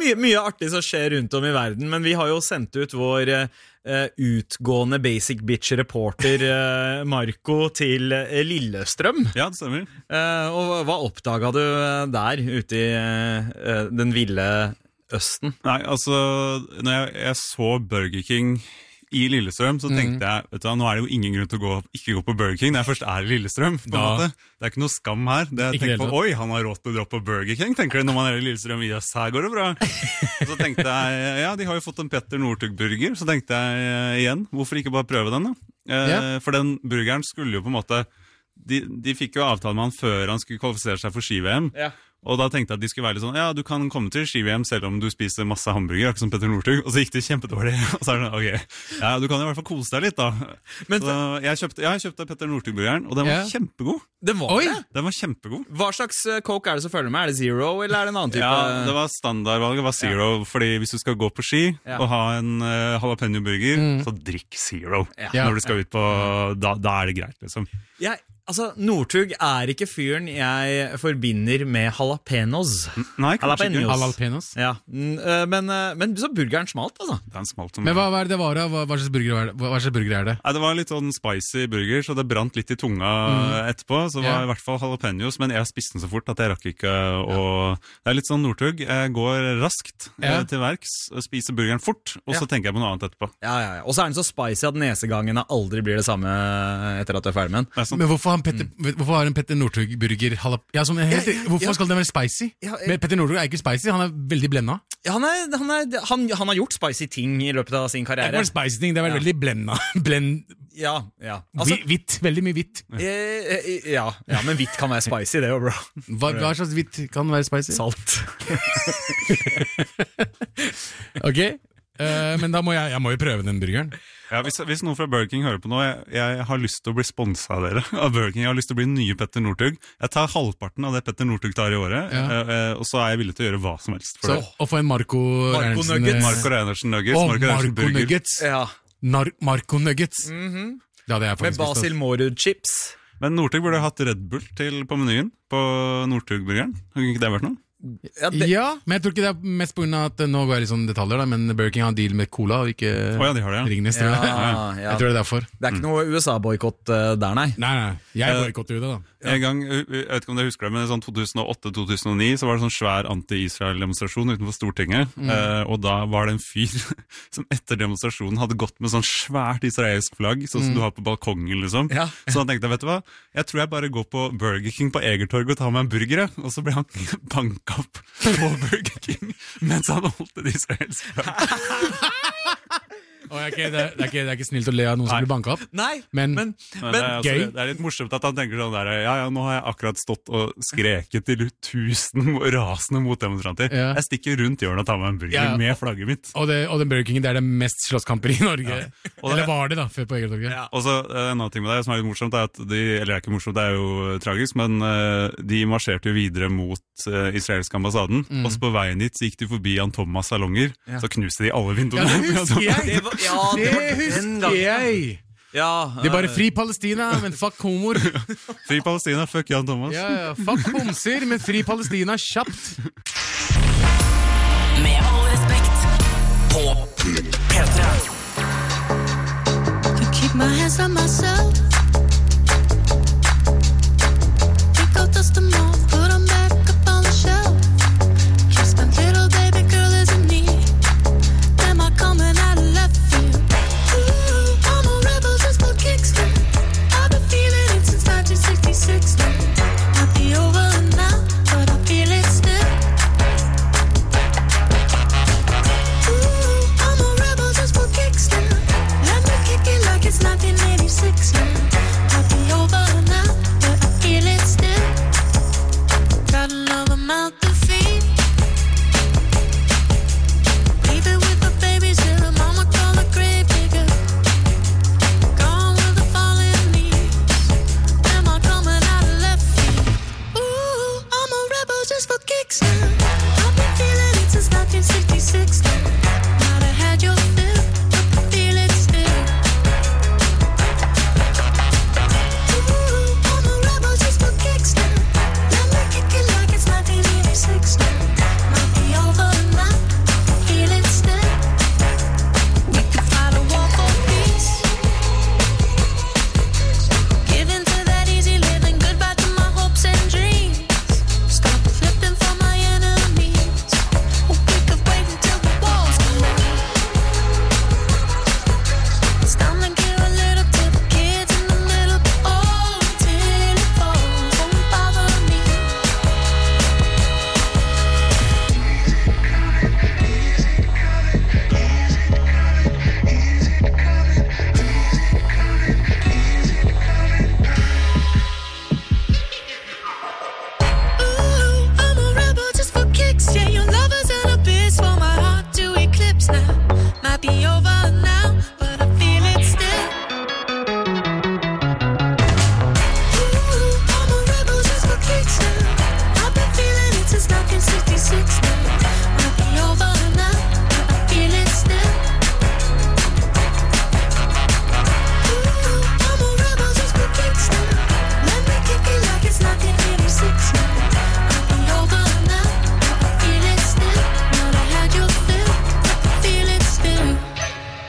mye, mye artig som skjer rundt om i verden, men vi har jo sendt ut vår uh, utgående basic bitch reporter uh, Marco til uh, Lillestrøm. Ja, det stemmer. Uh, og hva oppdaget du uh, der ute i uh, den ville Østen? Nei, altså, når jeg, jeg så Burger King i Lillestrøm, så tenkte jeg, vet du hva, nå er det jo ingen grunn til å gå, ikke gå på Burger King, når jeg først er i Lillestrøm, på en måte. Det er ikke noe skam her. Det jeg tenker på, oi, han har råd til å dra på Burger King, tenker du, når man er i Lillestrøm, yes, her går det bra. Og så tenkte jeg, ja, de har jo fått en Petter Northug-burger, så tenkte jeg igjen, hvorfor ikke bare prøve den da? Eh, ja. For den burgeren skulle jo på en måte, de, de fikk jo avtale med han før han skulle kvalifisere seg for ski-V M. Ja. Og da tenkte jeg at de skulle være litt sånn, ja, du kan komme til ski-V M selv om du spiser masse hamburger, ikke som Petter Northug, og så gikk det kjempedårlig. Og så er det sånn, ok, ja, du kan i hvert fall kose deg litt da. Men, så jeg kjøpte, ja, jeg kjøpte Petter Northug-burgeren, og den var ja. kjempegod. Den var det? Den var kjempegod. Hva slags coke er det som følger med? Er det Zero, eller er det en annen type? Ja, det var standardvalget, var Zero, ja. Fordi hvis du skal gå på ski ja. og ha en uh, jalapeno-burger, mm. så drikk Zero. Ja. Når du skal ut på, da, da er det greit, liksom. Jeg... Altså, Northug er ikke fyren jeg forbinder med jalapenos. Nei, kanskje ikke. Jalapenos? Ja, men, men så burgeren smalt, altså. Den smalt som men hva, hva er det det var da? Hva, hva, slags burger er det? hva slags burger er det? Nei, det var litt sånn spicy burger, så det brant litt i tunga mm. etterpå. Så det var yeah. i hvert fall jalapenos, men jeg spiste den så fort at jeg rakk ikke. Og ja. Det er litt sånn Northug. Jeg går raskt ja. til verks, spiser burgeren fort, og så ja. tenker jeg på noe annet etterpå. Ja, ja, ja. Og så er den så spicy at nesegangene aldri blir det samme etter at du er ferdig med den. Men hvorfor Petter, mm. hvorfor har en Petter Northug-burger ja, sånn, helt, ja, ja, hvorfor ja. skal den være spicy? Ja, ja. Petter Northug er ikke spicy, han er veldig blenda. Ja, han, er, han, er, han, han har gjort spicy ting i løpet av sin karriere. Det er spicy ting, det er ja. veldig blenda. Blend, ja, ja. Altså, hvitt, veldig mye hvitt. Eh, ja, ja, men hvitt kan være spicy, det er jo bra. Hva, hva slags hvitt kan være spicy? Salt. Ok, uh, men da må jeg, jeg må jo prøve den burgeren. Ja, hvis, hvis noen fra Burger King hører på nå, jeg, jeg har lyst til å bli sponset av dere, av Burger King. Jeg har lyst til å bli nye Petter Northug. Jeg tar halvparten av det Petter Northug tar i året, ja. eh, og så er jeg villig til å gjøre hva som helst for så, det. Og få en Marco Marco Nuggets. Marco Reinertsen Nuggets. Oh, Marco, Marco Nuggets. Ja. Nar Marco Nuggets. Mm-hmm. Det hadde jeg faktisk med Basil Morud-chips. Men Northug burde hatt Red Bull til på menyen, på Northug-burgeren. Har ikke det vært noe? Ja, det... ja, men jeg tror ikke det er mest på grunn av at nå går jeg litt sånn detaljer da, men Burger King har en deal med cola og ikke oh, ja, de har det, ja. Ringnes, tror jeg. Ja, ja. Jeg tror det er derfor. Det er ikke noe U S A-boykott uh, der, nei. Nei, nei, jeg boykotter jo det da. Ja. En gang, jeg vet ikke om dere husker det, men i sånn to tusen åtte til to tusen og ni så var det sånn svær anti-Israel-demonstrasjon utenfor Stortinget, mm. uh, og da var det en fyr som etter demonstrasjonen hadde gått med sånn svært israelsk flagg, sånn som mm. du har på balkongen, liksom. Ja. Så han tenkte, vet du hva, jeg tror jeg bare går på Burger King på Egertorg og tar meg en burger, og så ble han banket opp på Burger King mens han holdt det israelske flagg. Oh, okay, det, er, det, er ikke, det er ikke snilt å le av noen Nei. som blir banket opp. Nei, men, men, men det, er altså, gøy. Det er litt morsomt at han tenker sånn der, ja, ja, nå har jeg akkurat stått og skreket til tusen rasende motdemonstranter. Ja. Jeg stikker rundt hjørnet og tar meg en burger ja. med flagget mitt. Og, det, og den Burger King, det er det mest slåsskamper i Norge. Ja. Eller var det da, før på Egertorget. Ja. Og så en annen ting med det som er litt morsomt, er at de, eller det er ikke morsomt, det er jo tragisk, men uh, de marsjerte jo videre mot uh, israelske ambassaden, mm. og så på veien dit så gikk de forbi Jan Thomas' salonger, ja. så knuste de alle vinduene. Ja, det husker jeg! Det var, ja, det, det husker jeg! Ja, det er bare fri Palestina, men fuck homoer. Fri Palestina, fuck Jan Thomas. Ja, ja, fuck homser, men fri Palestina kjapt. Med all respekt på P tre. To keep my hands on myself. Pick out dust them all, put them back up on the shelf. Kiss my little baby girl is in need. Am I coming out of left field? Ooh, I'm a rebel just for kicks. I've been feeling it since nineteen sixty-six. Might be over now, but I feel it still. Ooh, I'm a rebel just for kicks. Let me kick it like it's nineteen eighty-six now.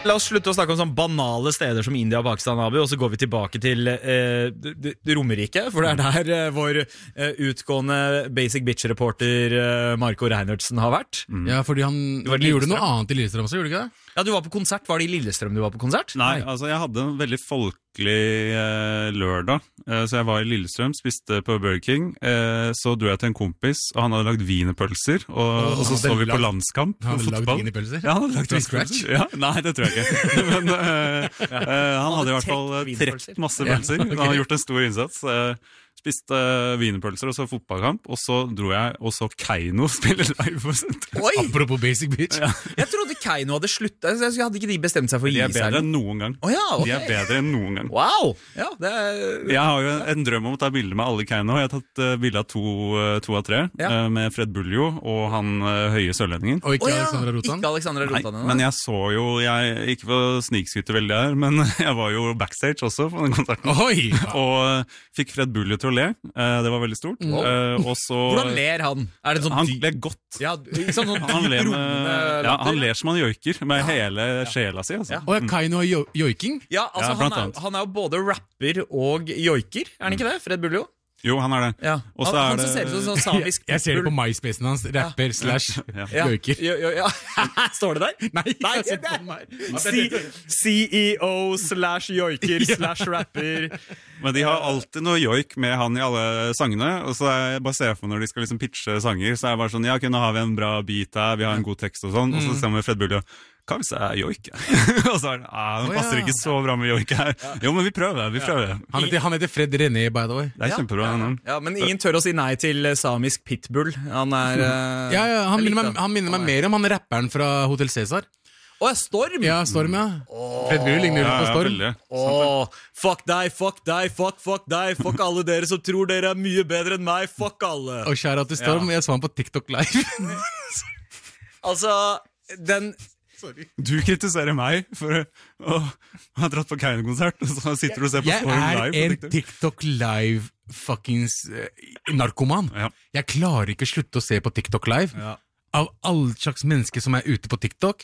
La oss slutte å snakke om sånn banale steder som India og Pakistan, Abu, og så går vi tilbake til eh, Romerike, for det er der eh, vår eh, utgående Basic Bitch-reporter eh, Marco Reinertsen har vært. Mm. Ja, fordi han var gjorde noe annet i Lillestrøm også, gjorde du ikke det? Ja, du var på konsert. Var det i Lillestrøm du var på konsert? Nei, altså jeg hadde en veldig folkelig eh, lørdag, eh, så jeg var i Lillestrøm, spiste på Burger King, eh, så dro jeg til en kompis, og han hadde lagd wienerpølser, og, oh, og så så vi på landskamp på fotball. Han hadde lagd wienerpølser? Ja, han hadde lagd wienerpølser. Ja, nei, det tror jeg ikke. Men uh, uh, han hadde i hvert fall trekt masse pølser. Ja, okay. Han hadde gjort en stor innsats. Uh, spiste uh, wienerpølser og så fotballkamp, og så dro jeg og så Keiino spille live. Oi! Apropos Basic Bitch. Ja. Jeg trodde Keiino hadde sluttet. Jeg hadde ikke de bestemt seg for å gi seg. De er bedre enn noen gang. Oh, ja, okay. De er bedre enn noen gang. Wow! Ja, det er... Jeg har jo en drøm om å ta bilder med alle Keiino. Jeg har tatt uh, bilder av to, uh, to av tre, ja. uh, med Fred Buljo og han uh, høye sørlendingen. Og ikke oh, ja. Alexandra Rotan? Ikke Alexandra Rotan. Nei, men jeg så jo, jeg, ikke for snikskytte veldig her, men jeg var jo backstage også på den konserten. Oi! Og uh, fikk Fred Buljo til å le. Uh, det var veldig stort. Mm. Uh, og så, hvordan ler han? Er det sånn han ler godt. Ja, sånn han, ler med, ja, han ler som han joiker, med ja. hele sjela si. Altså. Ja. Og er Keiino jo joiking? Ja, altså, ja, han, er, han er jo både rapper og joiker, er han ikke det, Fred Buljo? Jo, han er det. Ja. Også han, er han det... ser ut som sånn samisk. Jeg ser det på MySpacen hans, rapper ja. slash ja. joiker. Ja. Ja. Ja. Ja. Står det der? Nei, Nei jeg ser på meg. C E O slash joiker slash rapper. Men de har alltid noe joik med han i alle sangene, og så er jeg bare ser for når de skal liksom pitche sanger, så er jeg bare sånn, ja, ok, nå har vi en bra beat her, vi har en god tekst og sånn, og så ser vi Fred Buljo, hva hvis jeg er joik? Og så er det, ah, den passer oh, ja. ikke så bra med joik her. Ja. Jo, men vi prøver, vi prøver. Han heter, han heter Fred René, by the way. Det er kjempebra. Ja, ja. ja, men ingen tør å si nei til samisk pitbull. Han er... Uh, ja, ja, han minner, meg, han minner meg mer om han rapperen fra Hotel Cæsar. Å, oh, Storm? Ja, Storm, ja. Oh. Fred Buljo ligner ja, på Storm. Ja, oh, fuck deg, fuck deg, fuck, fuck deg, fuck alle dere som tror dere er mye bedre enn meg, fuck alle. Og kjære til Storm, ja. Jeg så han på TikTok live. Altså, den... Sorry. Du kritiserer meg for å ha dratt på Keiino-konsert, og så sitter du og ser på jeg Storm live. Jeg er en TikTok live fuckings uh, narkoman. Ja. Jeg klarer ikke å slutte å se på TikTok live. Ja. Av alle slags mennesker som er ute på TikTok.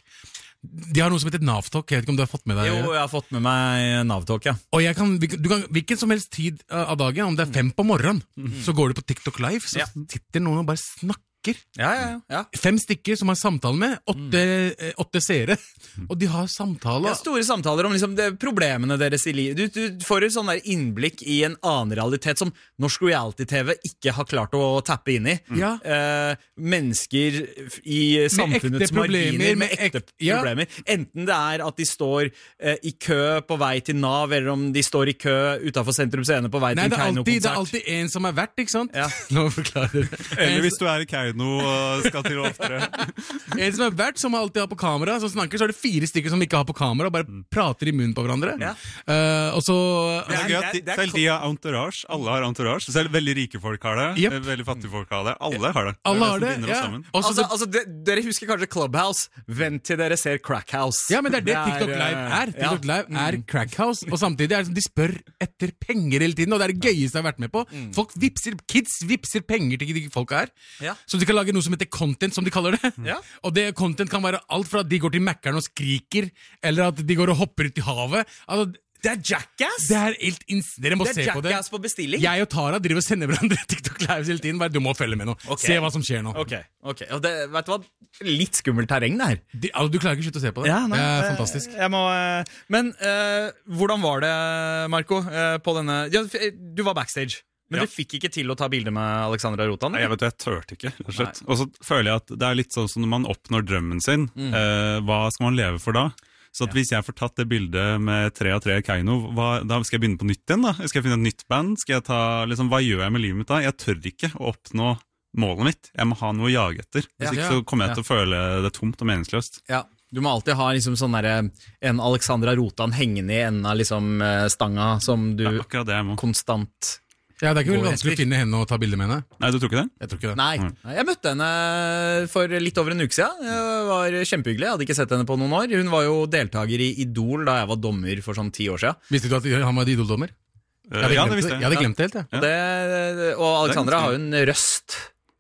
De har noe som heter Navtalk. Jeg vet ikke om du har fått med deg? Jo, jeg har fått med meg Navtalk, ja. Og jeg kan, du kan, hvilken som helst tid av dagen, om det er fem på morgenen, mm. så går du på TikTok live, så ja. sitter noen og bare snakker. Ja, ja, ja. Fem stykker som har samtale med, åtte, mm. åtte seere, og de har samtaler. Ja, store samtaler om liksom, det, problemene deres i livet. Du, du får et sånn der innblikk i en annen realitet som norsk reality-tv ikke har klart å tappe inn i. Ja. Eh, mennesker i samfunnets marginer med ekte ja. problemer. Enten det er at de står eh, i kø på vei til Nav, eller om de står i kø utenfor Sentrum Scene på vei Nei, til en Keiino-konsert. Det er alltid en som er verdt, ikke sant? Ja. Nå forklarer jeg. Eller hvis du er i Keiino og skal til oftere. En som er verdt, som alltid har på kamera, som snakker, så er det fire stykker som ikke har på kamera, og bare mm. prater i munnen på hverandre. Ja. Uh, og så... Det er, det er, det er, selv de har entourage. Alle har entourage. Selv veldig rike folk har det. Yep. Veldig fattige folk har det. Alle har det. Alle har det, ja. Altså, det, altså det, dere husker kanskje Clubhouse. Vent til dere ser Crackhouse. Ja, men det er det, det TikTok Live er. TikTok ja. Live er Crackhouse, og samtidig er det som de spør etter penger hele tiden, og det er det gøyeste jeg har vært med på. Mm. Folk vipser, kids vipser penger til de folka her, ja. så de kan lage noe som heter content, som de kaller det. Ja. Og det content kan være alt fra at de går til Mac-eren og skriker, eller at de går og hopper ut i havet. Altså, det er Jackass! Det er helt ins- Dere må det se på det. Det er Jackass på bestilling. Jeg og Tara driver og sender hverandre TikTok Live hele tiden. Bare du må følge med nå. Okay. Se hva som skjer nå. Ok, ok. Og det, vet du hva? Litt skummelt terreng det her. De, altså, du klarer ikke slutt å se på det. Ja, nei, det er fantastisk. Jeg må, men uh, hvordan var det, Marco, uh, på denne... Ja, du var backstage. Men ja. du fikk ikke til å ta bilder med Alexandra Rotan? Nei, jeg vet du, jeg tørte ikke. Og så føler jeg at det er litt sånn som når man oppnår drømmen sin. Mm. Eh, hva skal man leve for da? Så at ja. hvis jeg får tatt det bildet med tre av tre Keiino, hva, da skal jeg begynne på nytt igjen da? Skal jeg finne et nytt band? Skal jeg ta, liksom, hva gjør jeg med livet mitt da? Jeg tør ikke å oppnå målet mitt. Jeg må ha noe å jage etter. Hvis ja. ikke så kommer jeg til å føle det tomt og meningsløst. Ja. Du må alltid ha liksom sånn der, en Alexandra Rotan hengende i enden av liksom, stanga som du ja, akkurat det jeg må. Konstant... Ja, det er ikke vel vanskelig å finne henne og ta bilder med henne. Nei, du tror ikke det? Jeg tror ikke det. Nei, mm. jeg møtte henne for litt over en uke siden. Det var kjempehyggelig, jeg hadde ikke sett henne på noen år. Hun var jo deltaker i Idol da jeg var dommer for sånn ti år siden. Visste du at han var Idol-dommer? Uh, ja, det visste jeg. Jeg hadde glemt det helt, jeg. Ja. Det, og Alexandra har jo en røst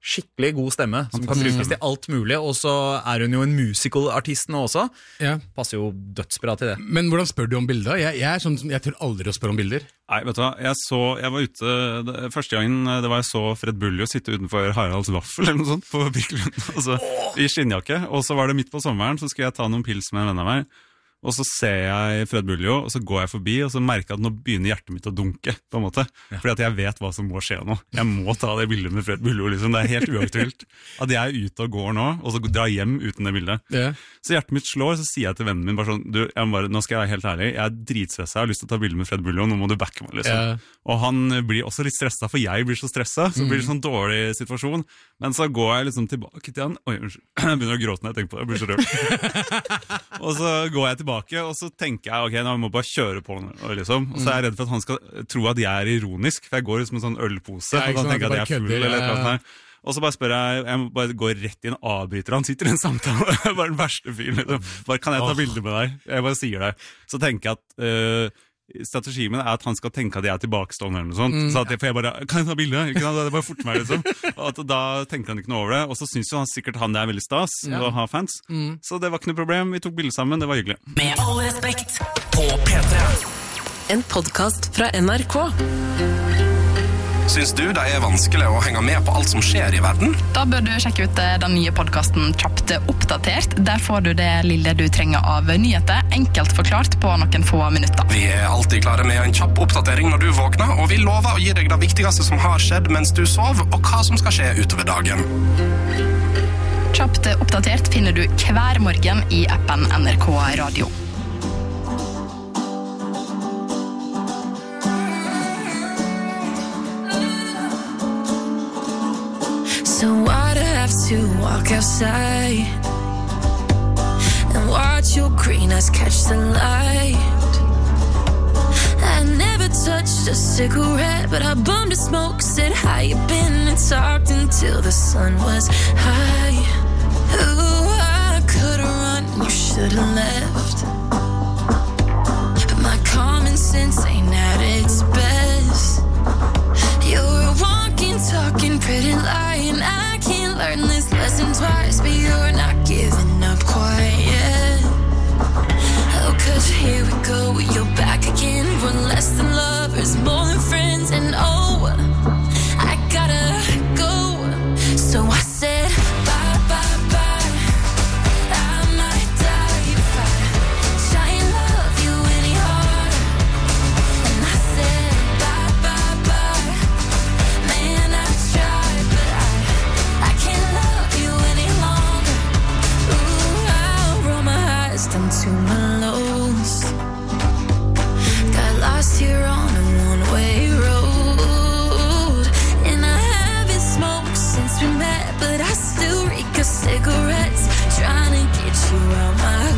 skikkelig god stemme, som kan brukes til alt mulig, og så er hun jo en musical-artist nå også. Ja. Passer jo dødsbra til det. Men hvordan spør du om bilder? Jeg, jeg er sånn som, jeg tør aldri å spørre om bilder. Nei, vet du hva, jeg så, jeg var ute, det, første gangen det var jeg så Fred Buljo sitte utenfor Haralds Vaffel eller noe sånt på Birkelund, altså, i skinnjakke, og så var det midt på sommeren, så skulle jeg ta noen pils med en venn av meg, og så ser jeg Fred Buljo, og så går jeg forbi, og så merker jeg at nå begynner hjertet mitt å dunke, på en måte. Ja. Fordi at jeg vet hva som må skje nå. Jeg må ta det bildet med Fred Buljo, liksom. Det er helt uaktuelt. At jeg er ute og går nå, og så drar hjem uten det bildet. Ja. Så hjertet mitt slår, så sier jeg til vennen min bare sånn, du, jeg bare, nå skal jeg være helt ærlig, jeg er dritstresset, jeg har lyst til å ta bildet med Fred Buljo, nå må du backe meg, liksom. Ja. Og han blir også litt stresset, for jeg blir så stresset, så blir det sånn dårlig situasjon. Men så går jeg liksom tilbake til han, oi, unnskyld, jeg begynner å gråte når jeg tenker på det, jeg blir så rørt. Og så går jeg tilbake, og så tenker jeg, ok, nå må jeg bare kjøre på noe, liksom. Og så er jeg redd for at han skal tro at jeg er ironisk, for jeg går som en sånn ølpose, ja, og han tenker at jeg er full, kødder, eller et eller annet. Og så bare spør jeg, jeg må bare gå rett i en avbryter, han sitter i en samtale, jeg er bare den verste fyren, liksom. Bare, kan jeg ta bilder med deg? Jeg bare sier det. Så tenker jeg at... Uh, strategien min er at han skal tenke at jeg er tilbakestående eller noe sånt, mm. så at jeg, for jeg bare, kan jeg ta bilde? Ikke sant? Det er bare fort meg, liksom. Og at da tenker han ikke noe over det, og så synes jo han sikkert han det er veldig stas ja. Å ha fans, mm. så det var ikke noe problem, vi tok bilde sammen, det var hyggelig. Med all respekt på P tre. En podcast fra N R K. Syns du det er vanskelig å henge med på alt som skjer i verden? Da bør du sjekke ut den nye podcasten Kjapt oppdatert. Der får du det lille du trenger av nyheter, enkelt forklart på noen få minutter. Vi er alltid klare med en kjapp oppdatering når du våkner, og vi lover å gi deg det viktigste som har skjedd mens du sov, og hva som skal skje utover dagen. Kjapt oppdatert finner du hver morgen i appen N R K Radio. So I'd have to walk outside and watch your green eyes catch the light. I never touched a cigarette, but I bummed a smoke, said how you been, and talked until the sun was high. Ooh, I could've run, you should've left, but my common sense ain't at its best. You're a walking, talking, pretty lying. I can't learn this lesson twice, but you're not giving up quite yet. Oh, cause here we go, you're back again. We're less than lovers, more than friends. And oh, I gotta go. So I said bye, bye, bye. I might die if I try and love you any harder. And I said bye, bye, bye. Man, I tried, but I, I can't love you any longer. Ooh, I'll roll my eyes down to my lows. Got lost here on a one-way road, and I haven't smoked since we met, but I still reek of cigarettes, trying to get you out my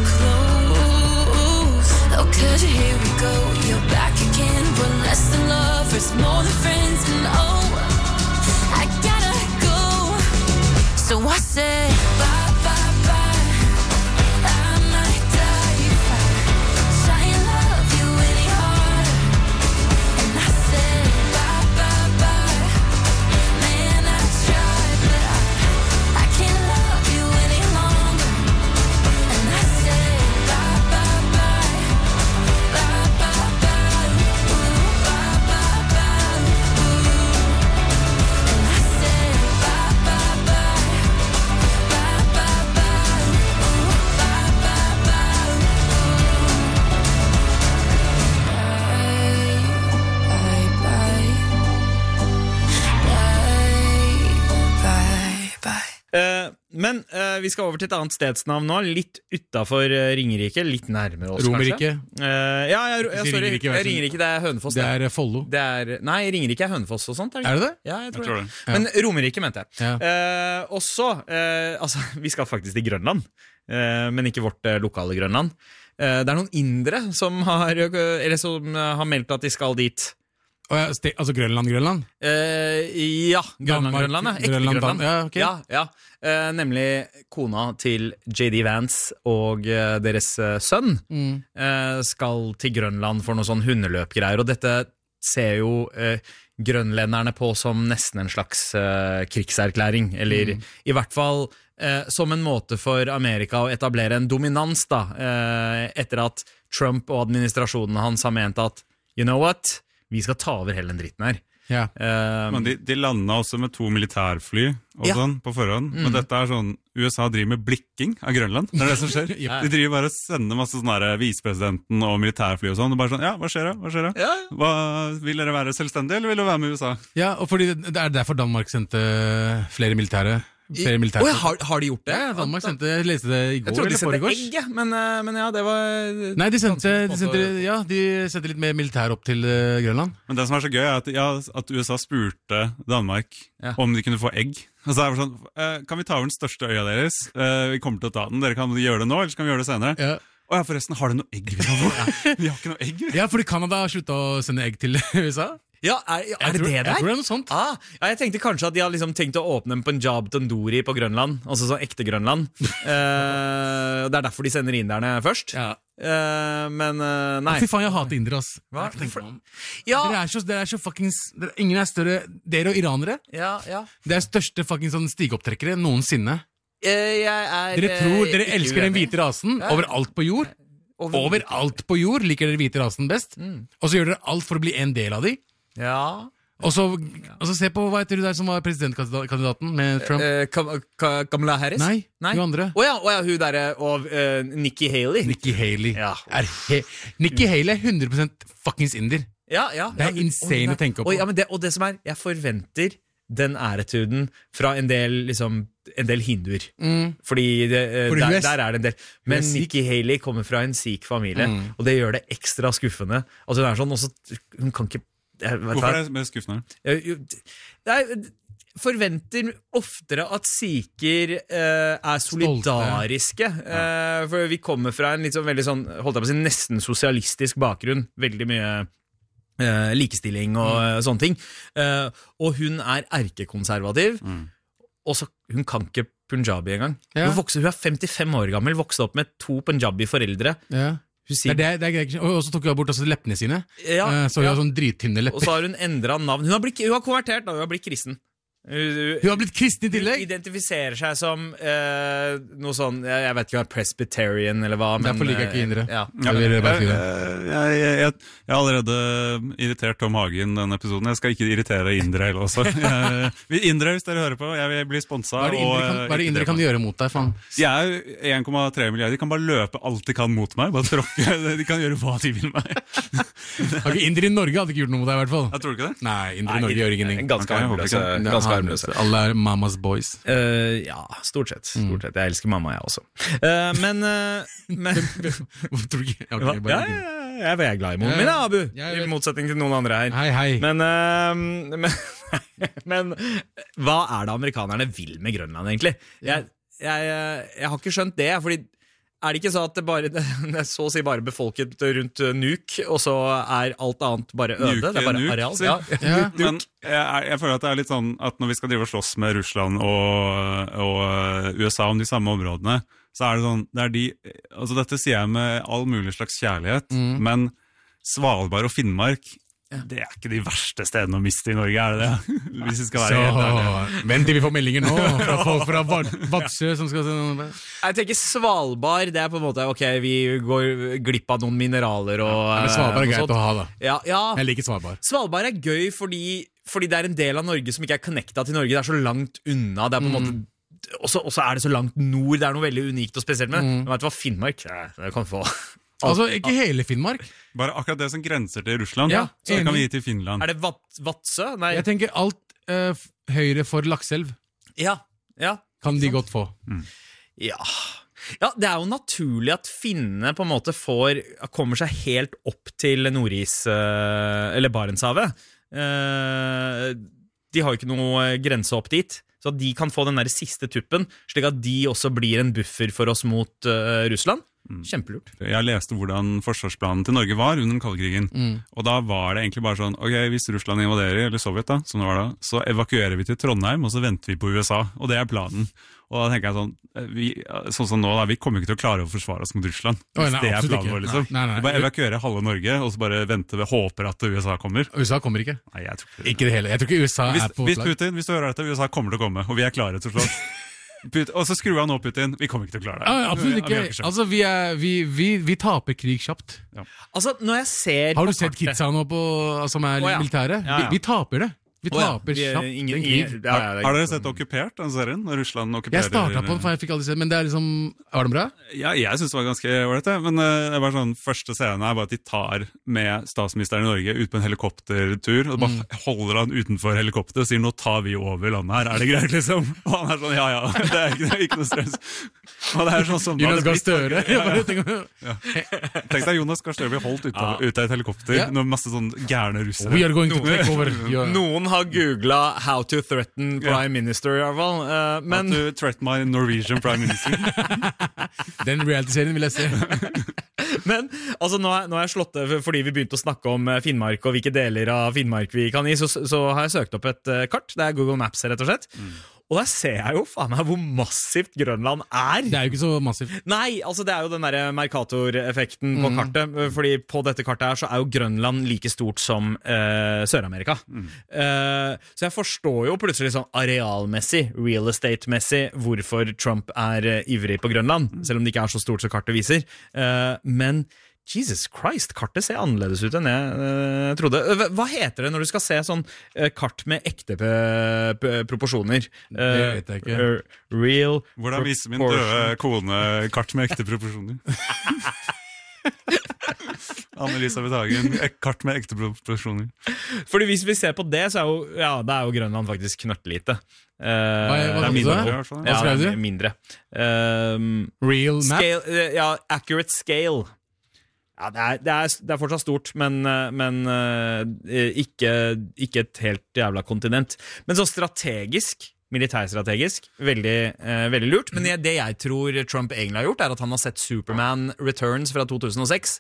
clothes. Oh, cause here we go, you're back again. We're less than lovers, more than friends. And oh, I gotta go. So I said bye, bye, bye. I might die if I try and love you any harder. And I said bye, bye, bye. Man, I tried, but I, I can't love you any longer. And I said bye, bye, bye. Bye, bye, bye. Ooh, bye, bye, bye. Ooh. And I said bye, bye, bye. Bye, bye, bye. Ooh, bye, bye, bye. Bye, bye, bye. Bye, bye, bye. Eh, men eh, vi skal over til et annet stedsnavn nå, litt utenfor eh, Ringerike, litt nærmere oss Romerike. kanskje. Eh, ja, ja, ja, sorry, Ringerike, vet du. Ringerike, det er Hønefoss. Det er Follo. Det er, nei, Ringerike er Hønefoss og sånt. Er det, Er det det? Ja, jeg tror, Jeg tror det. det. Men Romerike mente jeg. Ja. Eh, og så, eh, altså, vi skal faktisk til Grønland, eh, men ikke vårt eh, lokale Grønland. Eh, det er noen indre som har, eh, eller som eh, har meldt at de skal dit. Og ja, ste- altså Grønland, Grønland? Eh, ja, Grønland, Danmark, Grønland, ja. Ekte Grønland, Grønland. Dan- ja, ok. Ja, ja. Eh, nemlig kona til J D Vance og eh, deres eh, sønn Mm. eh, skal til Grønland for noe sånn hundeløpgreier, og dette ser jo eh, grønlenderne på som nesten en slags eh, krigserklæring, eller mm. i hvert fall eh, som en måte for Amerika å etablere en dominans da, eh, etter at Trump og administrasjonen hans har ment at, you know what, vi skal ta over hele den dritten her. Ja. Um, Men de, de landet også med to militærfly og ja. sånn på forhånd. Mm. Men dette er sånn, U S A driver med blikking av Grønland. Det er det som skjer. ja. De driver bare og sender masse sånne her visepresidenten og militærfly og sånn. Og bare sånn, ja, hva skjer da? Hva skjer da? Ja. Hva, vil dere være selvstendige, eller vil dere være med U S A? Ja, og fordi det er derfor Danmark sendte flere militære. Flere militære. Oh, ja, har, har de gjort det? Ja, Danmark sendte, jeg leste det i går. Jeg trodde de sendte egg, men, men ja, det var... Nei, de sendte, de sendte, ja, de sendte litt mer militær opp til uh, Grønland. Men det som er så gøy er at, ja, at U S A spurte Danmark ja. om de kunne få egg. Og så er det sånn, eh, kan vi ta over den største øya deres? Eh, vi kommer til å ta den, dere kan gjøre det nå, eller så kan vi gjøre det senere. Ja. Å ja, forresten, har du noe egg? Vi har ikke noe egg. Ja, fordi Canada har sluttet å sende egg til U S A. Ja, er, er det tror, det der? Jeg tror det er noe sånt. Ah, ja, jeg tenkte kanskje at de hadde liksom tenkt å åpne en Punjab Tandoori på Grønland, altså sånn ekte Grønland. uh, det er derfor de sender inderne først. Ja. Uh, men uh, nei. Ah, fy faen, jeg hater indere, ass. Hva? Ja. Dere er så, dere er så fuckings, dere, ingen er større, dere og iranere. Ja, ja. Det er største fucking sånn stigopptrekkere noensinne. Uh, jeg er, dere tror, uh, dere elsker den hvite rasen ja. overalt på jord. Over, overalt på jord liker dere hvite rasen best. Mm. Og så gjør dere alt for å bli en del av de. Ja. Og så, og så se på, hva heter du der som var presidentkandidaten med Trump? Uh, Kam Kam Kamala Harris? Nei, Nei. hun andre. Åja, oh, ja, hun der og uh, Nikki Haley. Nikki Haley. Ja. Er he Nikki Haley er hundre prosent fuckings inder. Ja, ja. Det er ja, insane og, å tenke på. Og, ja, men det, og det som er, jeg forventer den æretuden fra en del, liksom, en del hinduer. Mm. Fordi det, uh, der, der er det en del. Men Nikki Haley kommer fra en sikh familie, mm. og det gjør det ekstra skuffende. Altså, hun er sånn, også, hun kan ikke... Hvorfor er det mer skuffende? Jeg forventer oftere at sikher uh, er solidariske. Uh, for vi kommer fra en litt sånn, veldig sånn, holdt jeg på å si, nesten sosialistisk bakgrunn. Veldig mye uh, likestilling og uh, sånne ting. Uh, og hun er erkekonservativ. Mm. Og så, hun kan ikke punjabi engang. Ja. Hun, vokser, hun er femtifem år gammel, vokste opp med to punjabi foreldre. Ja. Det er, det er greit. Og så tok hun bort også leppene sine. Ja, så hun ja. har sånn drittynne lepper. Og så har hun endret navn. Hun har, blitt, hun har konvertert, da. Hun har blitt kristen. Hun, hun har blitt kristen i tillegg? Hun identifiserer seg som eh, noe sånn, jeg, jeg vet ikke hva, Presbyterian eller hva. Derfor liker jeg ikke indre. Ja. Ja, jeg, jeg, jeg, jeg, jeg har allerede irritert Tom Hagen denne episoden. Jeg skal ikke irritere indre heller også. Jeg, indre, hvis dere hører på, jeg blir sponset. Hva er det indre kan, hva er det indre kan de gjøre mot deg, faen? De er en komma tre milliarder, de kan bare løpe alt de kan mot meg. Bare tråkke, de kan gjøre hva de vil meg. Okay, indre i Norge hadde ikke gjort noe mot deg i hvert fall. Jeg tror ikke det. Nei, indre i Norge gjør ingenting. Ganske harmløse. Ganske harmløse. Alle er mammas boys. Uh, ja, stort sett, stort sett. Jeg elsker mamma, jeg også. Uh, men... Uh, men Hvorfor tror du ikke? Okay, ja, ja, ja, jeg er glad i moren min, Abu. I motsetning til noen andre her. Hei, hei. Men, uh, men, men hva er det amerikanerne vil med Grønland, egentlig? Jeg, jeg, jeg har ikke skjønt det, fordi er det ikke så at det, bare, det er så å si bare befolket rundt Nuuk, og så er alt annet bare øde? Nuke, det er bare Nuke, areal. Ja. Ja. Men jeg, jeg føler at det er litt sånn at når vi skal drive og slåss med Russland og, og U S A om de samme områdene, så er det sånn, det er de, altså dette sier jeg med all mulig slags kjærlighet, mm. men Svalbard og Finnmark, ja. det er ikke de verste stedene å miste i Norge, er det det? Hvis vi skal være helt ærlige. Vent til vi får meldinger nå, fra folk fra Vadsø som skal se noe. Jeg tenker Svalbard, det er på en måte, ok, vi går glipp av noen mineraler og... Ja, men Svalbard er greit å ha da. Ja, ja. Jeg liker Svalbard. Svalbard er gøy fordi, fordi det er en del av Norge som ikke er connectet til Norge, det er så langt unna, det er på en måte... Og så er det så langt nord, det er noe veldig unikt og spesielt med. Mm. Men vet du hva, Finnmark, ja, det kan få... Altså, ikke hele Finnmark. Bare akkurat det som grenser til Russland, ja, så det kan vi gi til Finland. Er det Vadsø? Nei. Jeg tenker alt uh, høyre for Lakselv. Ja, ja. Kan de godt få. Mm. Ja. Ja, det er jo naturlig at finnene på en måte får, kommer seg helt opp til Nordis, uh, eller Barentshavet. Uh, de har jo ikke noe grense opp dit. Så at de kan få den der siste tuppen, slik at de også blir en buffer for oss mot uh, Russland. Kjempelurt. Jeg leste hvordan forsvarsplanen til Norge var under den kalde krigen. Mm. Og da var det egentlig bare sånn, ok, hvis Russland invaderer, eller Sovjet da, som det var da, så evakuerer vi til Trondheim, og så venter vi på U S A. Og det er planen. Og da tenker jeg sånn, vi, sånn som nå da, vi kommer ikke til å klare å forsvare oss mot Russland. Oh, nei, det er planen vår, liksom. Nei, nei, nei. Vi bare evakuerer halve Norge, og så bare venter vi, håper at U S A kommer. U S A kommer ikke. Nei, jeg tror ikke det. Ikke det hele. Jeg tror ikke U S A hvis, er på hvis Putin, hvis du hører dette, U S A kommer til å komme, og vi er klare til å slåss. Put, og så skrur han opp Putin. Vi kommer ikke til å klare det. Ah, absolutt ikke. Vi altså, vi, er, vi, vi, vi taper krig kjapt. Ja. Altså, når jeg ser Har du sett kidsa nå på, som er oh, ja. militære? Ja, ja. Vi, vi taper det. Vi taper oh, ja. kjapt ingen, en krig. ingen, ja, ja, har, har dere sett Okkupert, den serien? Når Russland okkuperer... Jeg startet på den, for jeg fikk aldri sett, men det er liksom... Var den bra? Ja, jeg synes det var ganske ålreit, men uh, det var sånn, første scenen er bare at de tar med statsministeren i Norge ut på en helikoptertur, og bare mm. holder han utenfor helikopter og sier, nå tar vi over landet her, er det greit liksom? Og han er sånn, ja, ja, det er ikke, det er ikke noe stress. Og det er sånn som... Jonas Gahr Støre. Ja, ja. Ja. Tenk deg, Jonas Gahr Støre blir holdt ut av, ut av et helikopter, ja. Når masse sånn gærne russere. We are going to take over. Yeah. Noen har googlet How to threaten prime yeah. minister, i hvert fall. Uh, men... How to threaten my Norwegian prime minister. Den reality-serien vil jeg se. Men altså, nå, er, nå er jeg slått det, fordi vi begynte å snakke om Finnmark og hvilke deler av Finnmark vi kan i, så, så har jeg søkt opp et uh, kart. Det er Google Maps, rett og slett. Mm. Og der ser jeg jo faen meg hvor massivt Grønland er. Det er jo ikke så massivt. Nei, altså det er jo den der Mercator-effekten på mm. kartet. Fordi på dette kartet her så er jo Grønland like stort som uh, Sør-Amerika. Mm. Uh, så jeg forstår jo plutselig sånn arealmessig, real estate-messig, hvorfor Trump er uh, ivrig på Grønland. Mm. Selv om det ikke er så stort som kartet viser. Uh, men... Jesus Christ, kartet ser annerledes ut enn jeg uh, trodde. Hva heter det når du skal se sånn uh, kart med ekte p- p- proporsjoner? Uh, det vet jeg ikke. Uh, real Hvordan viser min døde kone kart med ekte proporsjoner? Anne-Elisabeth Hagen, et kart med ekte proporsjoner. Fordi hvis vi ser på det, så er jo, ja, det er jo Grønland faktisk knøttelite. Uh, hva er, hva det er mindre, i hvert fall. Ja, det er mindre. Um, real map? Scale, uh, ja, accurate scale. Ja, det er, det, er, det er fortsatt stort, men, men uh, ikke, ikke et helt jævla kontinent. Men så strategisk, militærstrategisk, veldig, uh, veldig lurt. Men det jeg tror Trump egentlig har gjort, er at han har sett Superman Returns fra to tusen og seks.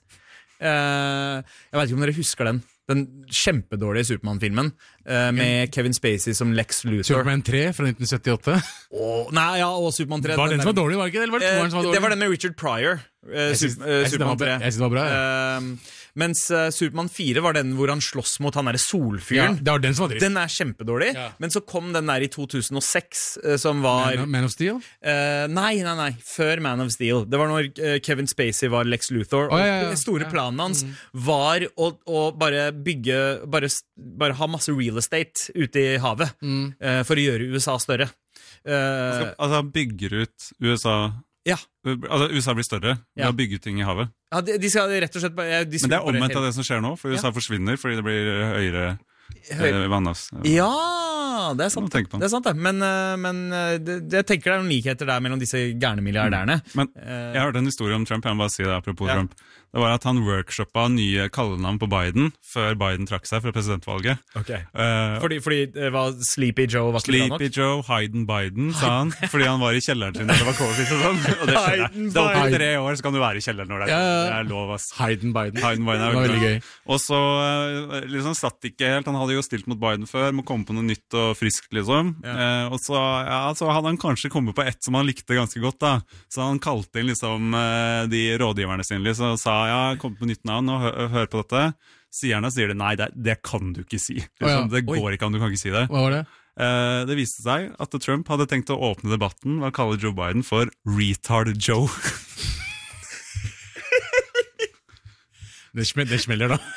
Uh, jeg vet ikke om dere husker den. Den kjempedårlige Superman-filmen uh, med Kevin Spacey som Lex Luthor. Superman tre fra nitten syttiåtte. Oh, nei, ja, og Superman tre. Var den, den som var dårlig, var det ikke? Eller var det, uh, som var dårlig? Det var den med Richard Pryor. Uh, jeg synes, uh, jeg synes tre. Jeg synes det var bra, ja. Uh, mens uh, Superman fire var den hvor han slåss mot han der solfyren. Ja, det var den som var dritt. Den er kjempedårlig. Ja. Men så kom den der i to tusen og seks, uh, som var... Man, Man of Steel? Uh, nei, nei, nei. Før Man of Steel. Det var når uh, Kevin Spacey var Lex Luthor. Oh, og ja, ja, den store ja. planen hans mm. var å, å bare bygge... Bare, bare ha masse real estate ute i havet. Mm. Uh, for å gjøre U S A større. Uh, altså, altså han bygger ut U S A... Ja. Altså, U S A blir større ved ja. å bygge ut ting i havet. Ja, de, de skal rett og slett bare... De Men det er omvendt av det som skjer nå, for U S A ja. forsvinner fordi det blir høyere eh, vannhavs. Ja, det er sant. Det er sant det. Men, men det, jeg tenker det er noen likheter der mellom disse gærne milliardærene. Mm. Men jeg hørte en historie om Trump, jeg må bare si det apropos ja. Trump. Det var at han workshoppa nye kallenavn på Biden før Biden trakk seg fra presidentvalget. Okay. Uh, fordi, fordi det var Sleepy Joe var Sleepy Joe, Hayden Biden, sa han. Fordi han var i kjelleren sin når det var covid og sånn. Og det skjedde. Det var på tre år, så kan du være i kjelleren når det er, ja, ja. det er lov. Ass. Hayden Biden. Hayden Biden er det var veldig gøy. Og så liksom satt ikke helt, han hadde jo stilt mot Biden før, må komme på noe nytt og friskt liksom. Ja. Uh, og så, ja, så hadde han kanskje kommet på ett som han likte ganske godt da. Så han kalte inn liksom uh, de rådgiverne sine liksom, og sa ja, kom på nytt navn og hør, hør på dette. Sierne sier det, nei, det, det kan du ikke si. Liksom, oh, ja. Det går Oi. ikke an, du kan ikke si det. Hva var det? Uh, det viste seg at Trump hadde tenkt å åpne debatten ved å kalle Joe Biden for Retard Joe. det, smel, det smeller da.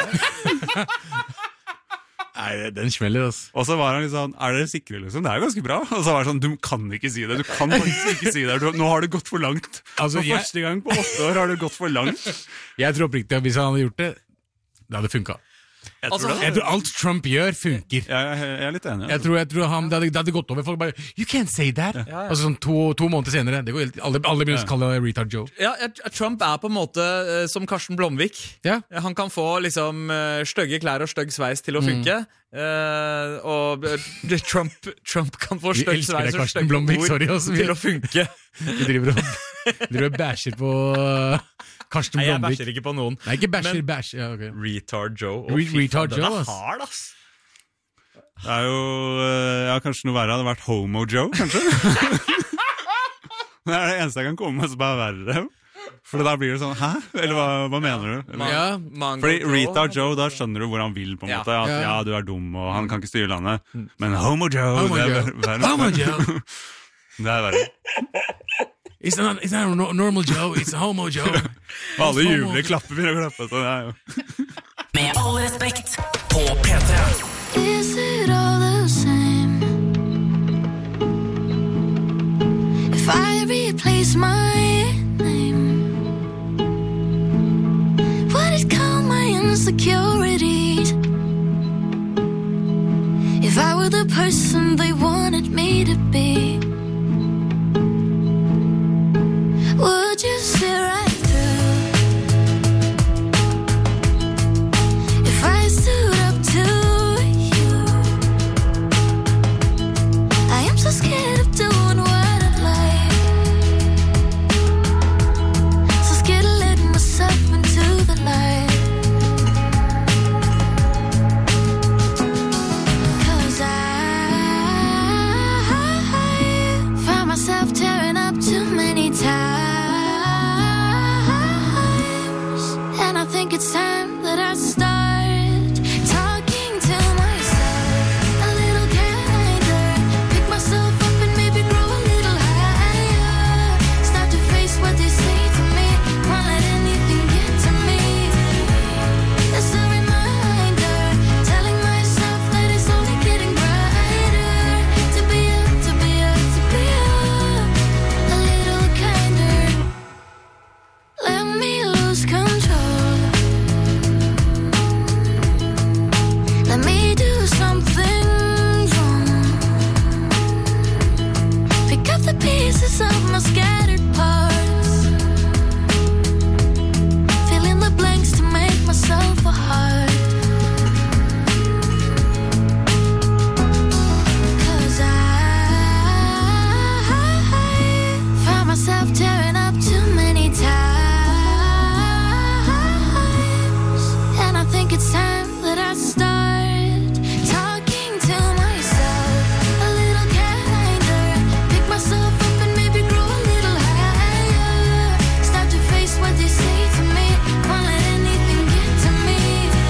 Nei, den smeller, altså. Og så var han litt sånn, er dere sikre, liksom? Det er jo ganske bra. Og så var han sånn, du kan ikke si det, du kan faktisk ikke si det. Du, nå har du gått for langt. Altså, for jeg... første gang på åtte år har du gått for langt. Jeg tror oppriktig at hvis han hadde gjort det, det hadde funket. Jeg tror, altså, jeg tror alt Trump gjør funker. Ja, jeg, jeg er litt enig. Altså. Jeg tror, jeg tror han, det, hadde, det hadde gått over. Folk bare, you can't say that. Ja. Ja, ja. Altså sånn to, to måneder senere, det går helt, alle, alle begynner å kalle det Retard Joe. Ja, Trump er på en måte uh, som Karsten Blomvik. Ja. Han kan få liksom uh, stygge klær og stygg sveis til å funke. Mm. Uh, og uh, Trump, Trump kan få stygg sveis og stygge ord sorry, altså, til å funke. Vi driver og Dere bæsjer på uh, Karsten Nei, jeg Blomvik. bæsjer ikke på noen. Nei, ikke bæsjer, Men- bæsjer. Ja, okay. Retard Joe. Å, Re- fy faen, Retard den Joe, er ass. hard, ass. Det er jo eh, ja, kanskje noe verre hadde vært Homo Joe, kanskje. Det er det eneste jeg kan komme med som er verre. For da blir det sånn, hæ? Eller hva, hva mener du? Eller, Ja, Mango fordi Joe. Retard Joe, da skjønner du hvor han vil på en Ja. måte. At Ja. ja, du er dum, og han kan ikke styre landet. Men Homo Joe, Homo det er Joe. ver- verre. Homo Joe. Det er verre. It's not, it's not a no- normal Joe, it's a homo Joe. Og alle jubler, klapper, begynner å klappe. Så det er jo... Med all respekt på P tre. Is it all the same if I replace my name? Would it calm my insecurities if I were the person they wanted me to be? Would you see right through if I stood up to you? I am so scared of doing what I'd like, so scared of letting myself into the light. 'Cause I found myself tearing up too many times, and I think it's time that I start talking to myself a little kinder, pick myself up and maybe grow a little higher, start to face what they say to me, won't let anything get to me. It's a reminder, telling myself that it's only getting brighter, to be up, to be up, to be up a little kinder. Let me lose control. Let me do something wrong. Pick up the pieces of my scattered parts, fill in the blanks to make myself a heart. 'Cause I found myself tearing up too many times, and I think it's time that I start talking to myself a little kinder, pick myself up and maybe grow a little higher, start to face what they say to me, won't let anything get to me.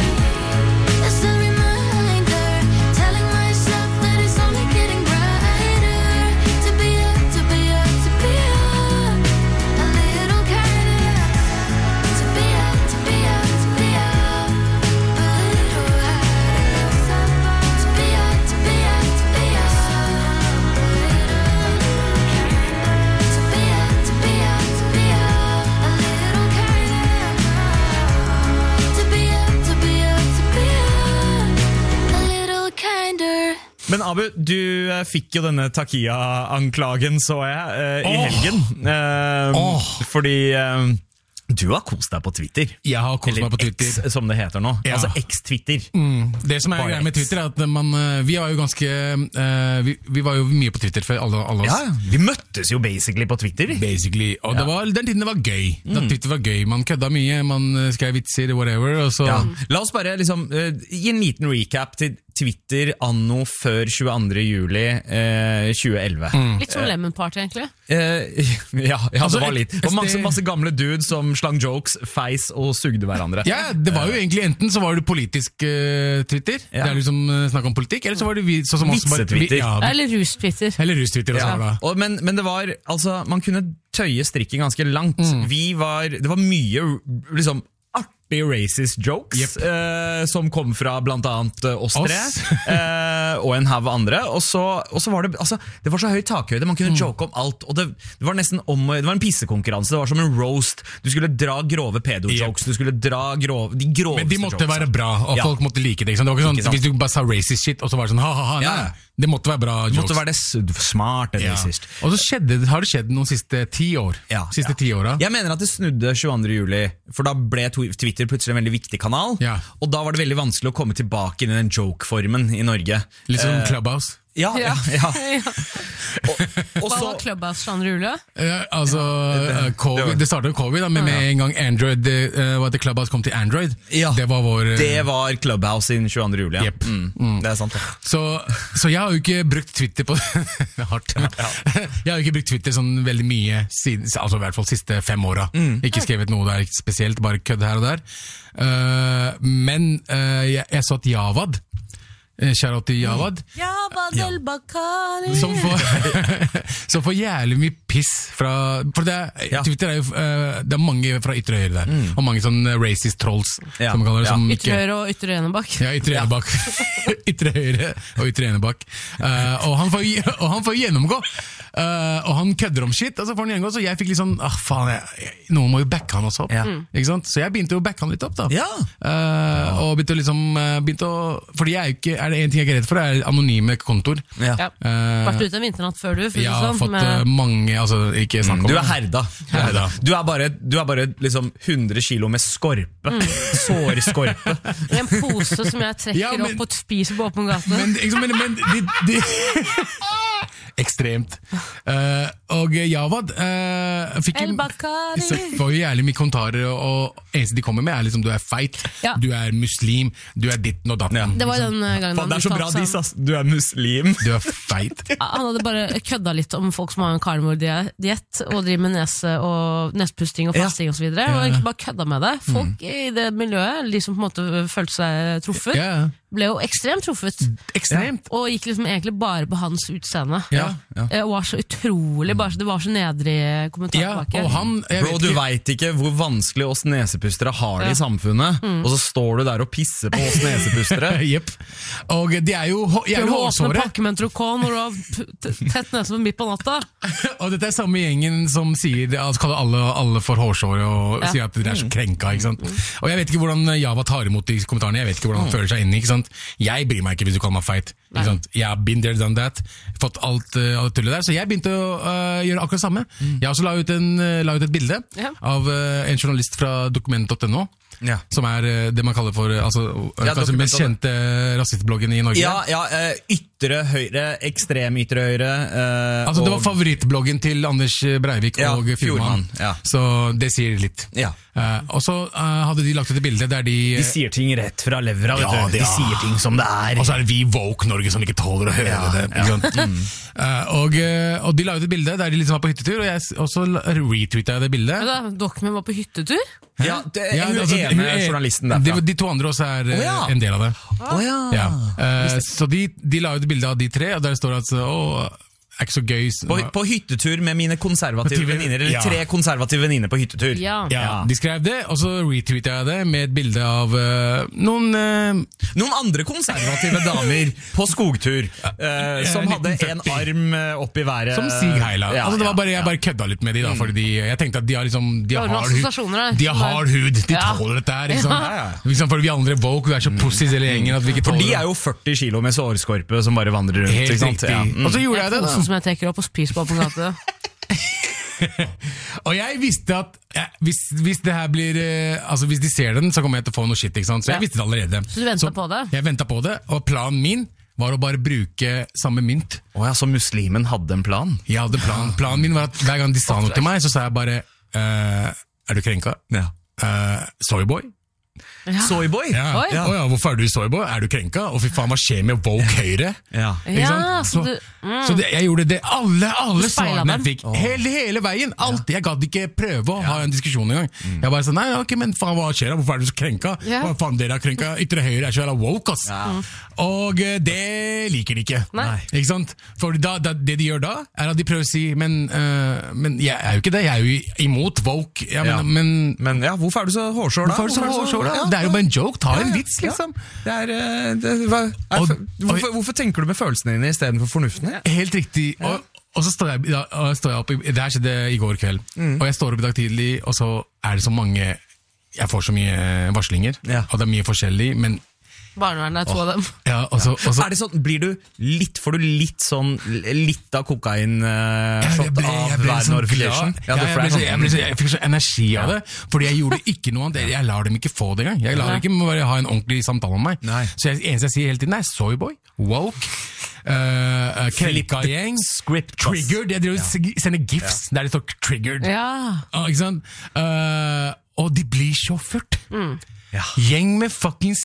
It's a reminder, telling myself that it's only getting brighter, to be up, to be up, to be up a little kinder, to be up, to be up, to be up a little higher, to be up, to be up, to be up a little kinder, to be up, to be up, to be up a little kinder, to be up, to be up, to be up a little kinder. Men Abu, du eh, fikk jo denne Takia-anklagen, så jeg, eh, i Åh. helgen. Eh, Åh. Fordi eh, du har kost deg på Twitter. Jeg har kost meg på Twitter. X, som det heter nå. Ja. Altså X-Twitter. Mm. Det som er Bare greia med X. Twitter, er at man, eh, vi var jo ganske eh, vi, vi var jo mye på Twitter før alle, alle oss. Ja, vi møttes jo basically på Twitter. Basically. Og Ja. det var, den tiden det var gøy. Da Twitter var gøy. Man kødda mye, man eh, skrev vitser, whatever. Og så, Ja. La oss bare liksom eh, gi en liten recap til Twitter anno før tjueandre juli eh, tjue elleve. Litt som Lemon Party, egentlig. Eh, ja, ja Altså, det var litt. Og masse, S D masse gamle dudes som slang jokes, feis og sugde hverandre. Ja, det var jo egentlig enten så var det politisk eh, Twitter, Ja. der liksom uh, snakk om politikk, eller så var det vi, sånn som oss bare- Vitse-Twitter. vi- Ja, Eller rus-Twitter. eller rus-Twitter også. Ja. var det. Og, men, men det var, altså, man kunne tøye strikken ganske langt. Vi var, det var mye liksom artig racist jokes Yep. eh, som kom fra blant annet eh, oss tre Oss. eh, og en hav andre. Og så, og så var det altså, det var så høy takhøyde, man kunne joke om alt. Og det, det var nesten om, det var en pissekonkurranse, det var som en roast. Du skulle dra grove pedo-jokes, du skulle dra grove, de groveste Men de måtte jokesa. være bra, og Ja. folk måtte like det. Ikke sant? Det var ikke sånn, Ikke sant. Hvis du bare sa racist shit, og så var det sånn ha-ha-ha. Ja. Nei, det måtte være bra Det jokes. måtte være det s- smart eller Ja. racist. Og så skjedde, har det skjedd noen siste ti år. Ja, Siste ja. ti åra. Jeg mener at det snudde tjueandre juli, for da ble tw- Twitter plutselig en veldig viktig kanal. Ja. Og da var det veldig vanskelig å komme tilbake inn i den joke-formen i Norge. Litt som Eh, Clubhouse. Ja, ja, ja. Hva var Clubhouse, Sandra Julia? Uh, altså, uh, COVID, det startet med COVID, da, men med en gang Android, uh, hva heter Clubhouse kom til Android, ja, det var vår... Uh, det var Clubhouse innen tjueandre juli, ja. Yep. Mm. Mm. Det er sant, det. Så, så jeg har jo ikke brukt Twitter på... hardt. Ja, ja. Jeg har jo ikke brukt Twitter sånn veldig mye, siden, altså i hvert fall siste fem åra. Mm. Ikke skrevet noe der spesielt, bare kødd her og der. Uh, men uh, jeg, jeg så at Javad, Shoutout til Javad. Javad el Bakari. Som får, som får jævlig mye piss fra... For det er, ja. Twitter er jo uh, det er mange fra ytre høyre der. Mm. Og mange sånn racist trolls, ja. Som man kaller det. Som ytre høyre og ytre enebakk. Ja, ytre enebakk. Ytre høyre og ytre enebakk. Uh, og, han får, og han får gjennomgå. Uh, og han kødder om shit, og så får han gjennomgå. Så jeg fikk litt sånn, ah faen, jeg, jeg, noen må jo backe han også opp. Ja. Ikke sant? Så jeg begynte jo å backe han litt opp da. Ja. Uh, og begynte å liksom... Uh, begynte å, fordi jeg er jo ikke... Er det en ting jeg er redd for, det er anonyme kontor. Ja. Ja. Uh, Vært ute en vinternatt før du? Ja, jeg har fått med... mange, altså ikke snakk om. Du er herda. Du er, herda. Du er bare, du er bare liksom hundre kilo med skorpe. Mm. Sårskorpe. I en pose som jeg trekker ja, men, opp og spiser på åpen gate. Men, men, men de, de ekstremt. Uh, og Javad uh, fikk El Bakari. Så får jo jævlig mye kommentarer, og, og eneste de kommer med er liksom du er feit, ja. Du er muslim, du er ditten og datten. Ja. Det var den gangen Fan, det er så bra de sa, du er muslim. Du er feit. Han hadde bare kødda litt om folk som har en karnivor-diett og driver med nese og nespusting og fasting ja. Og så videre, ja. Og ikke bare kødda med det. Folk mm. i det miljøet, de som på en måte følte seg truffet, ja. Ble jo ekstremt truffet. Ekstremt. Ja. Og gikk liksom egentlig bare på hans utseende. Ja, ja. Det var så utrolig, bare, det var så nedrig kommentar tilbake. Ja, og han, Bro, du vet ikke hvor vanskelig oss nesepustere har det ja. I samfunnet, mm. og så står du der og pisser på oss nesepustere. Jepp. Og de er jo jævlig hårsåre. Du åpner pakke med en trokon når du har tett nese midt på natta. Og dette er samme gjengen som sier, altså kaller alle, alle for hårsåre og ja. Sier at de er så krenka, ikke sant? Mm. Og jeg vet ikke hvordan Java tar imot de kommentarene, jeg vet ikke hvordan han mm. føler seg inne, ikke sant? Jeg bryr meg ikke hvis du kaller meg feit. Ikke sant? Jeg har been there, done that. Fått alt, uh, alt tullet der. Så jeg begynte å uh, gjøre akkurat samme. Mm. Jeg også la ut, en, uh, la ut et bilde ja. Av uh, en journalist fra dokument punktum no. Ja. Som er uh, det man kaller for uh, altså, ja, kanskje den mest kjente uh, rasistbloggen I Norge. Ja, ja uh, ytre høyre, ekstrem ytre høyre. Uh, altså, det var favorittbloggen til Anders Breivik ja, og Fjordman. Ja. Så det sier litt. Ja. Uh, og så uh, hadde de lagt ut et bilde der de De sier ting rett fra levra, vet ja, du. De ja. Sier ting som det er. Og så er det vi Woke Norge som ikke tåler å høre ja, det. Ja. Mm. Uh, og, uh, og de la ut et bilde der de liksom var på hyttetur, og, jeg, og så retweetet jeg det bildet. Ja, da, Dokmen var på hyttetur? Ja, det er ja, hun altså, ene hun, journalisten derfra. De, de to andre også er oh, ja. En del av det. Oh, ja. Ja. Uh, så de, de la ut et bilde av de tre, og der står det altså oh, er ikke så gøy. På, på hyttetur med mine konservative venninner, eller ja. Tre konservative venninner på hyttetur. Ja. Ja, de skrev det, og så retweetet jeg det med et bilde av uh, noen uh, Noen andre konservative damer på skogtur, uh, som hadde en arm uh, opp I været. Som Sig Heila. Ja, altså, det var bare, jeg bare kødda litt med de da, fordi de, jeg tenkte at de har liksom, de har hard hud, de har hard hud, de ja. Tåler dette her, liksom. Ja, ja. Liksom, fordi vi andre woke, vi er så pussies hele gjengen at vi ikke tåler. For de er jo førti kilo med sårskorpe som bare vandrer rundt. Helt riktig. Ja. Mm. Og så gjorde jeg det da. Som jeg tekker opp og spiser på på gata. Og jeg visste at ja, hvis, hvis det her blir uh, altså hvis de ser den, så kommer jeg til å få noe shit, ikke sant? Så jeg ja. Visste det allerede. Så du ventet på det? Jeg ventet på det, og planen min var å bare bruke samme mynt. Åja, så muslimen hadde en plan? Jeg hadde plan. Planen min var at hver gang de sa noe til meg, så sa jeg bare uh, er du krenka? Ja. Uh, Soyboy? Ja. Soyboy? Ja. Oi. Ja. Oh, ja, hvorfor er du soyboy? Er du krenka? Og fy faen, hva skjer med woke høyre? Ja. Ja, så, du, mm. så det, jeg gjorde det alle, alle svarene jeg fikk. Oh. Hele, hele veien. Alt. Jeg gadd ikke prøve å ja. Ha en diskusjon en gang. Mm. Jeg bare sa, nei, ok, men faen, hva skjer da? Hvorfor er du så krenka? Ja. Hva faen, dere er krenka? Ytre høyre er så jævla woke, ass. Ja. Og det liker de ikke. Nei. Ikke sant? For da, da, det de gjør da, er at de prøver å si, men, uh, men jeg er jo ikke det. Jeg er jo imot woke. Ja, men, ja. Men, men ja, hvorfor er du så hårsår da? Hvorfor er du så hårsår da? Ja. Det er jo bare en joke. Ta en vits, liksom. Det er, det, hva, er, og, hvorfor, hvorfor tenker du med følelsene dine I stedet for fornuften? Helt riktig. Og, og så står jeg, da, står jeg opp, det her skjedde I går kveld, mm. og jeg står opp I dag tidlig, og så er det så mange, jeg får så mye varslinger, ja. Og det er mye forskjellig, men barnevernet er to av dem. Ja, også, også, er det sånn, blir du litt, får du litt sånn, litt av kokain uh, ja, jeg ble, jeg ble sånn glad. Ja, ja, jeg, ble så, jeg, ble så, jeg fikk så energi av det, fordi jeg gjorde ikke noe annet, jeg lar dem ikke få det engang. Jeg lar dem ikke bare ha en ordentlig samtale om meg. Nei. Så jeg, eneste jeg sier hele tiden er soyboy, woke, uh, Kelka-gjeng. Triggered, jeg driver og sender gifs der det står triggered. Ja. Uh, ikke sant? Uh, og de blir så ført. Mm. Ja. Gjeng med fucking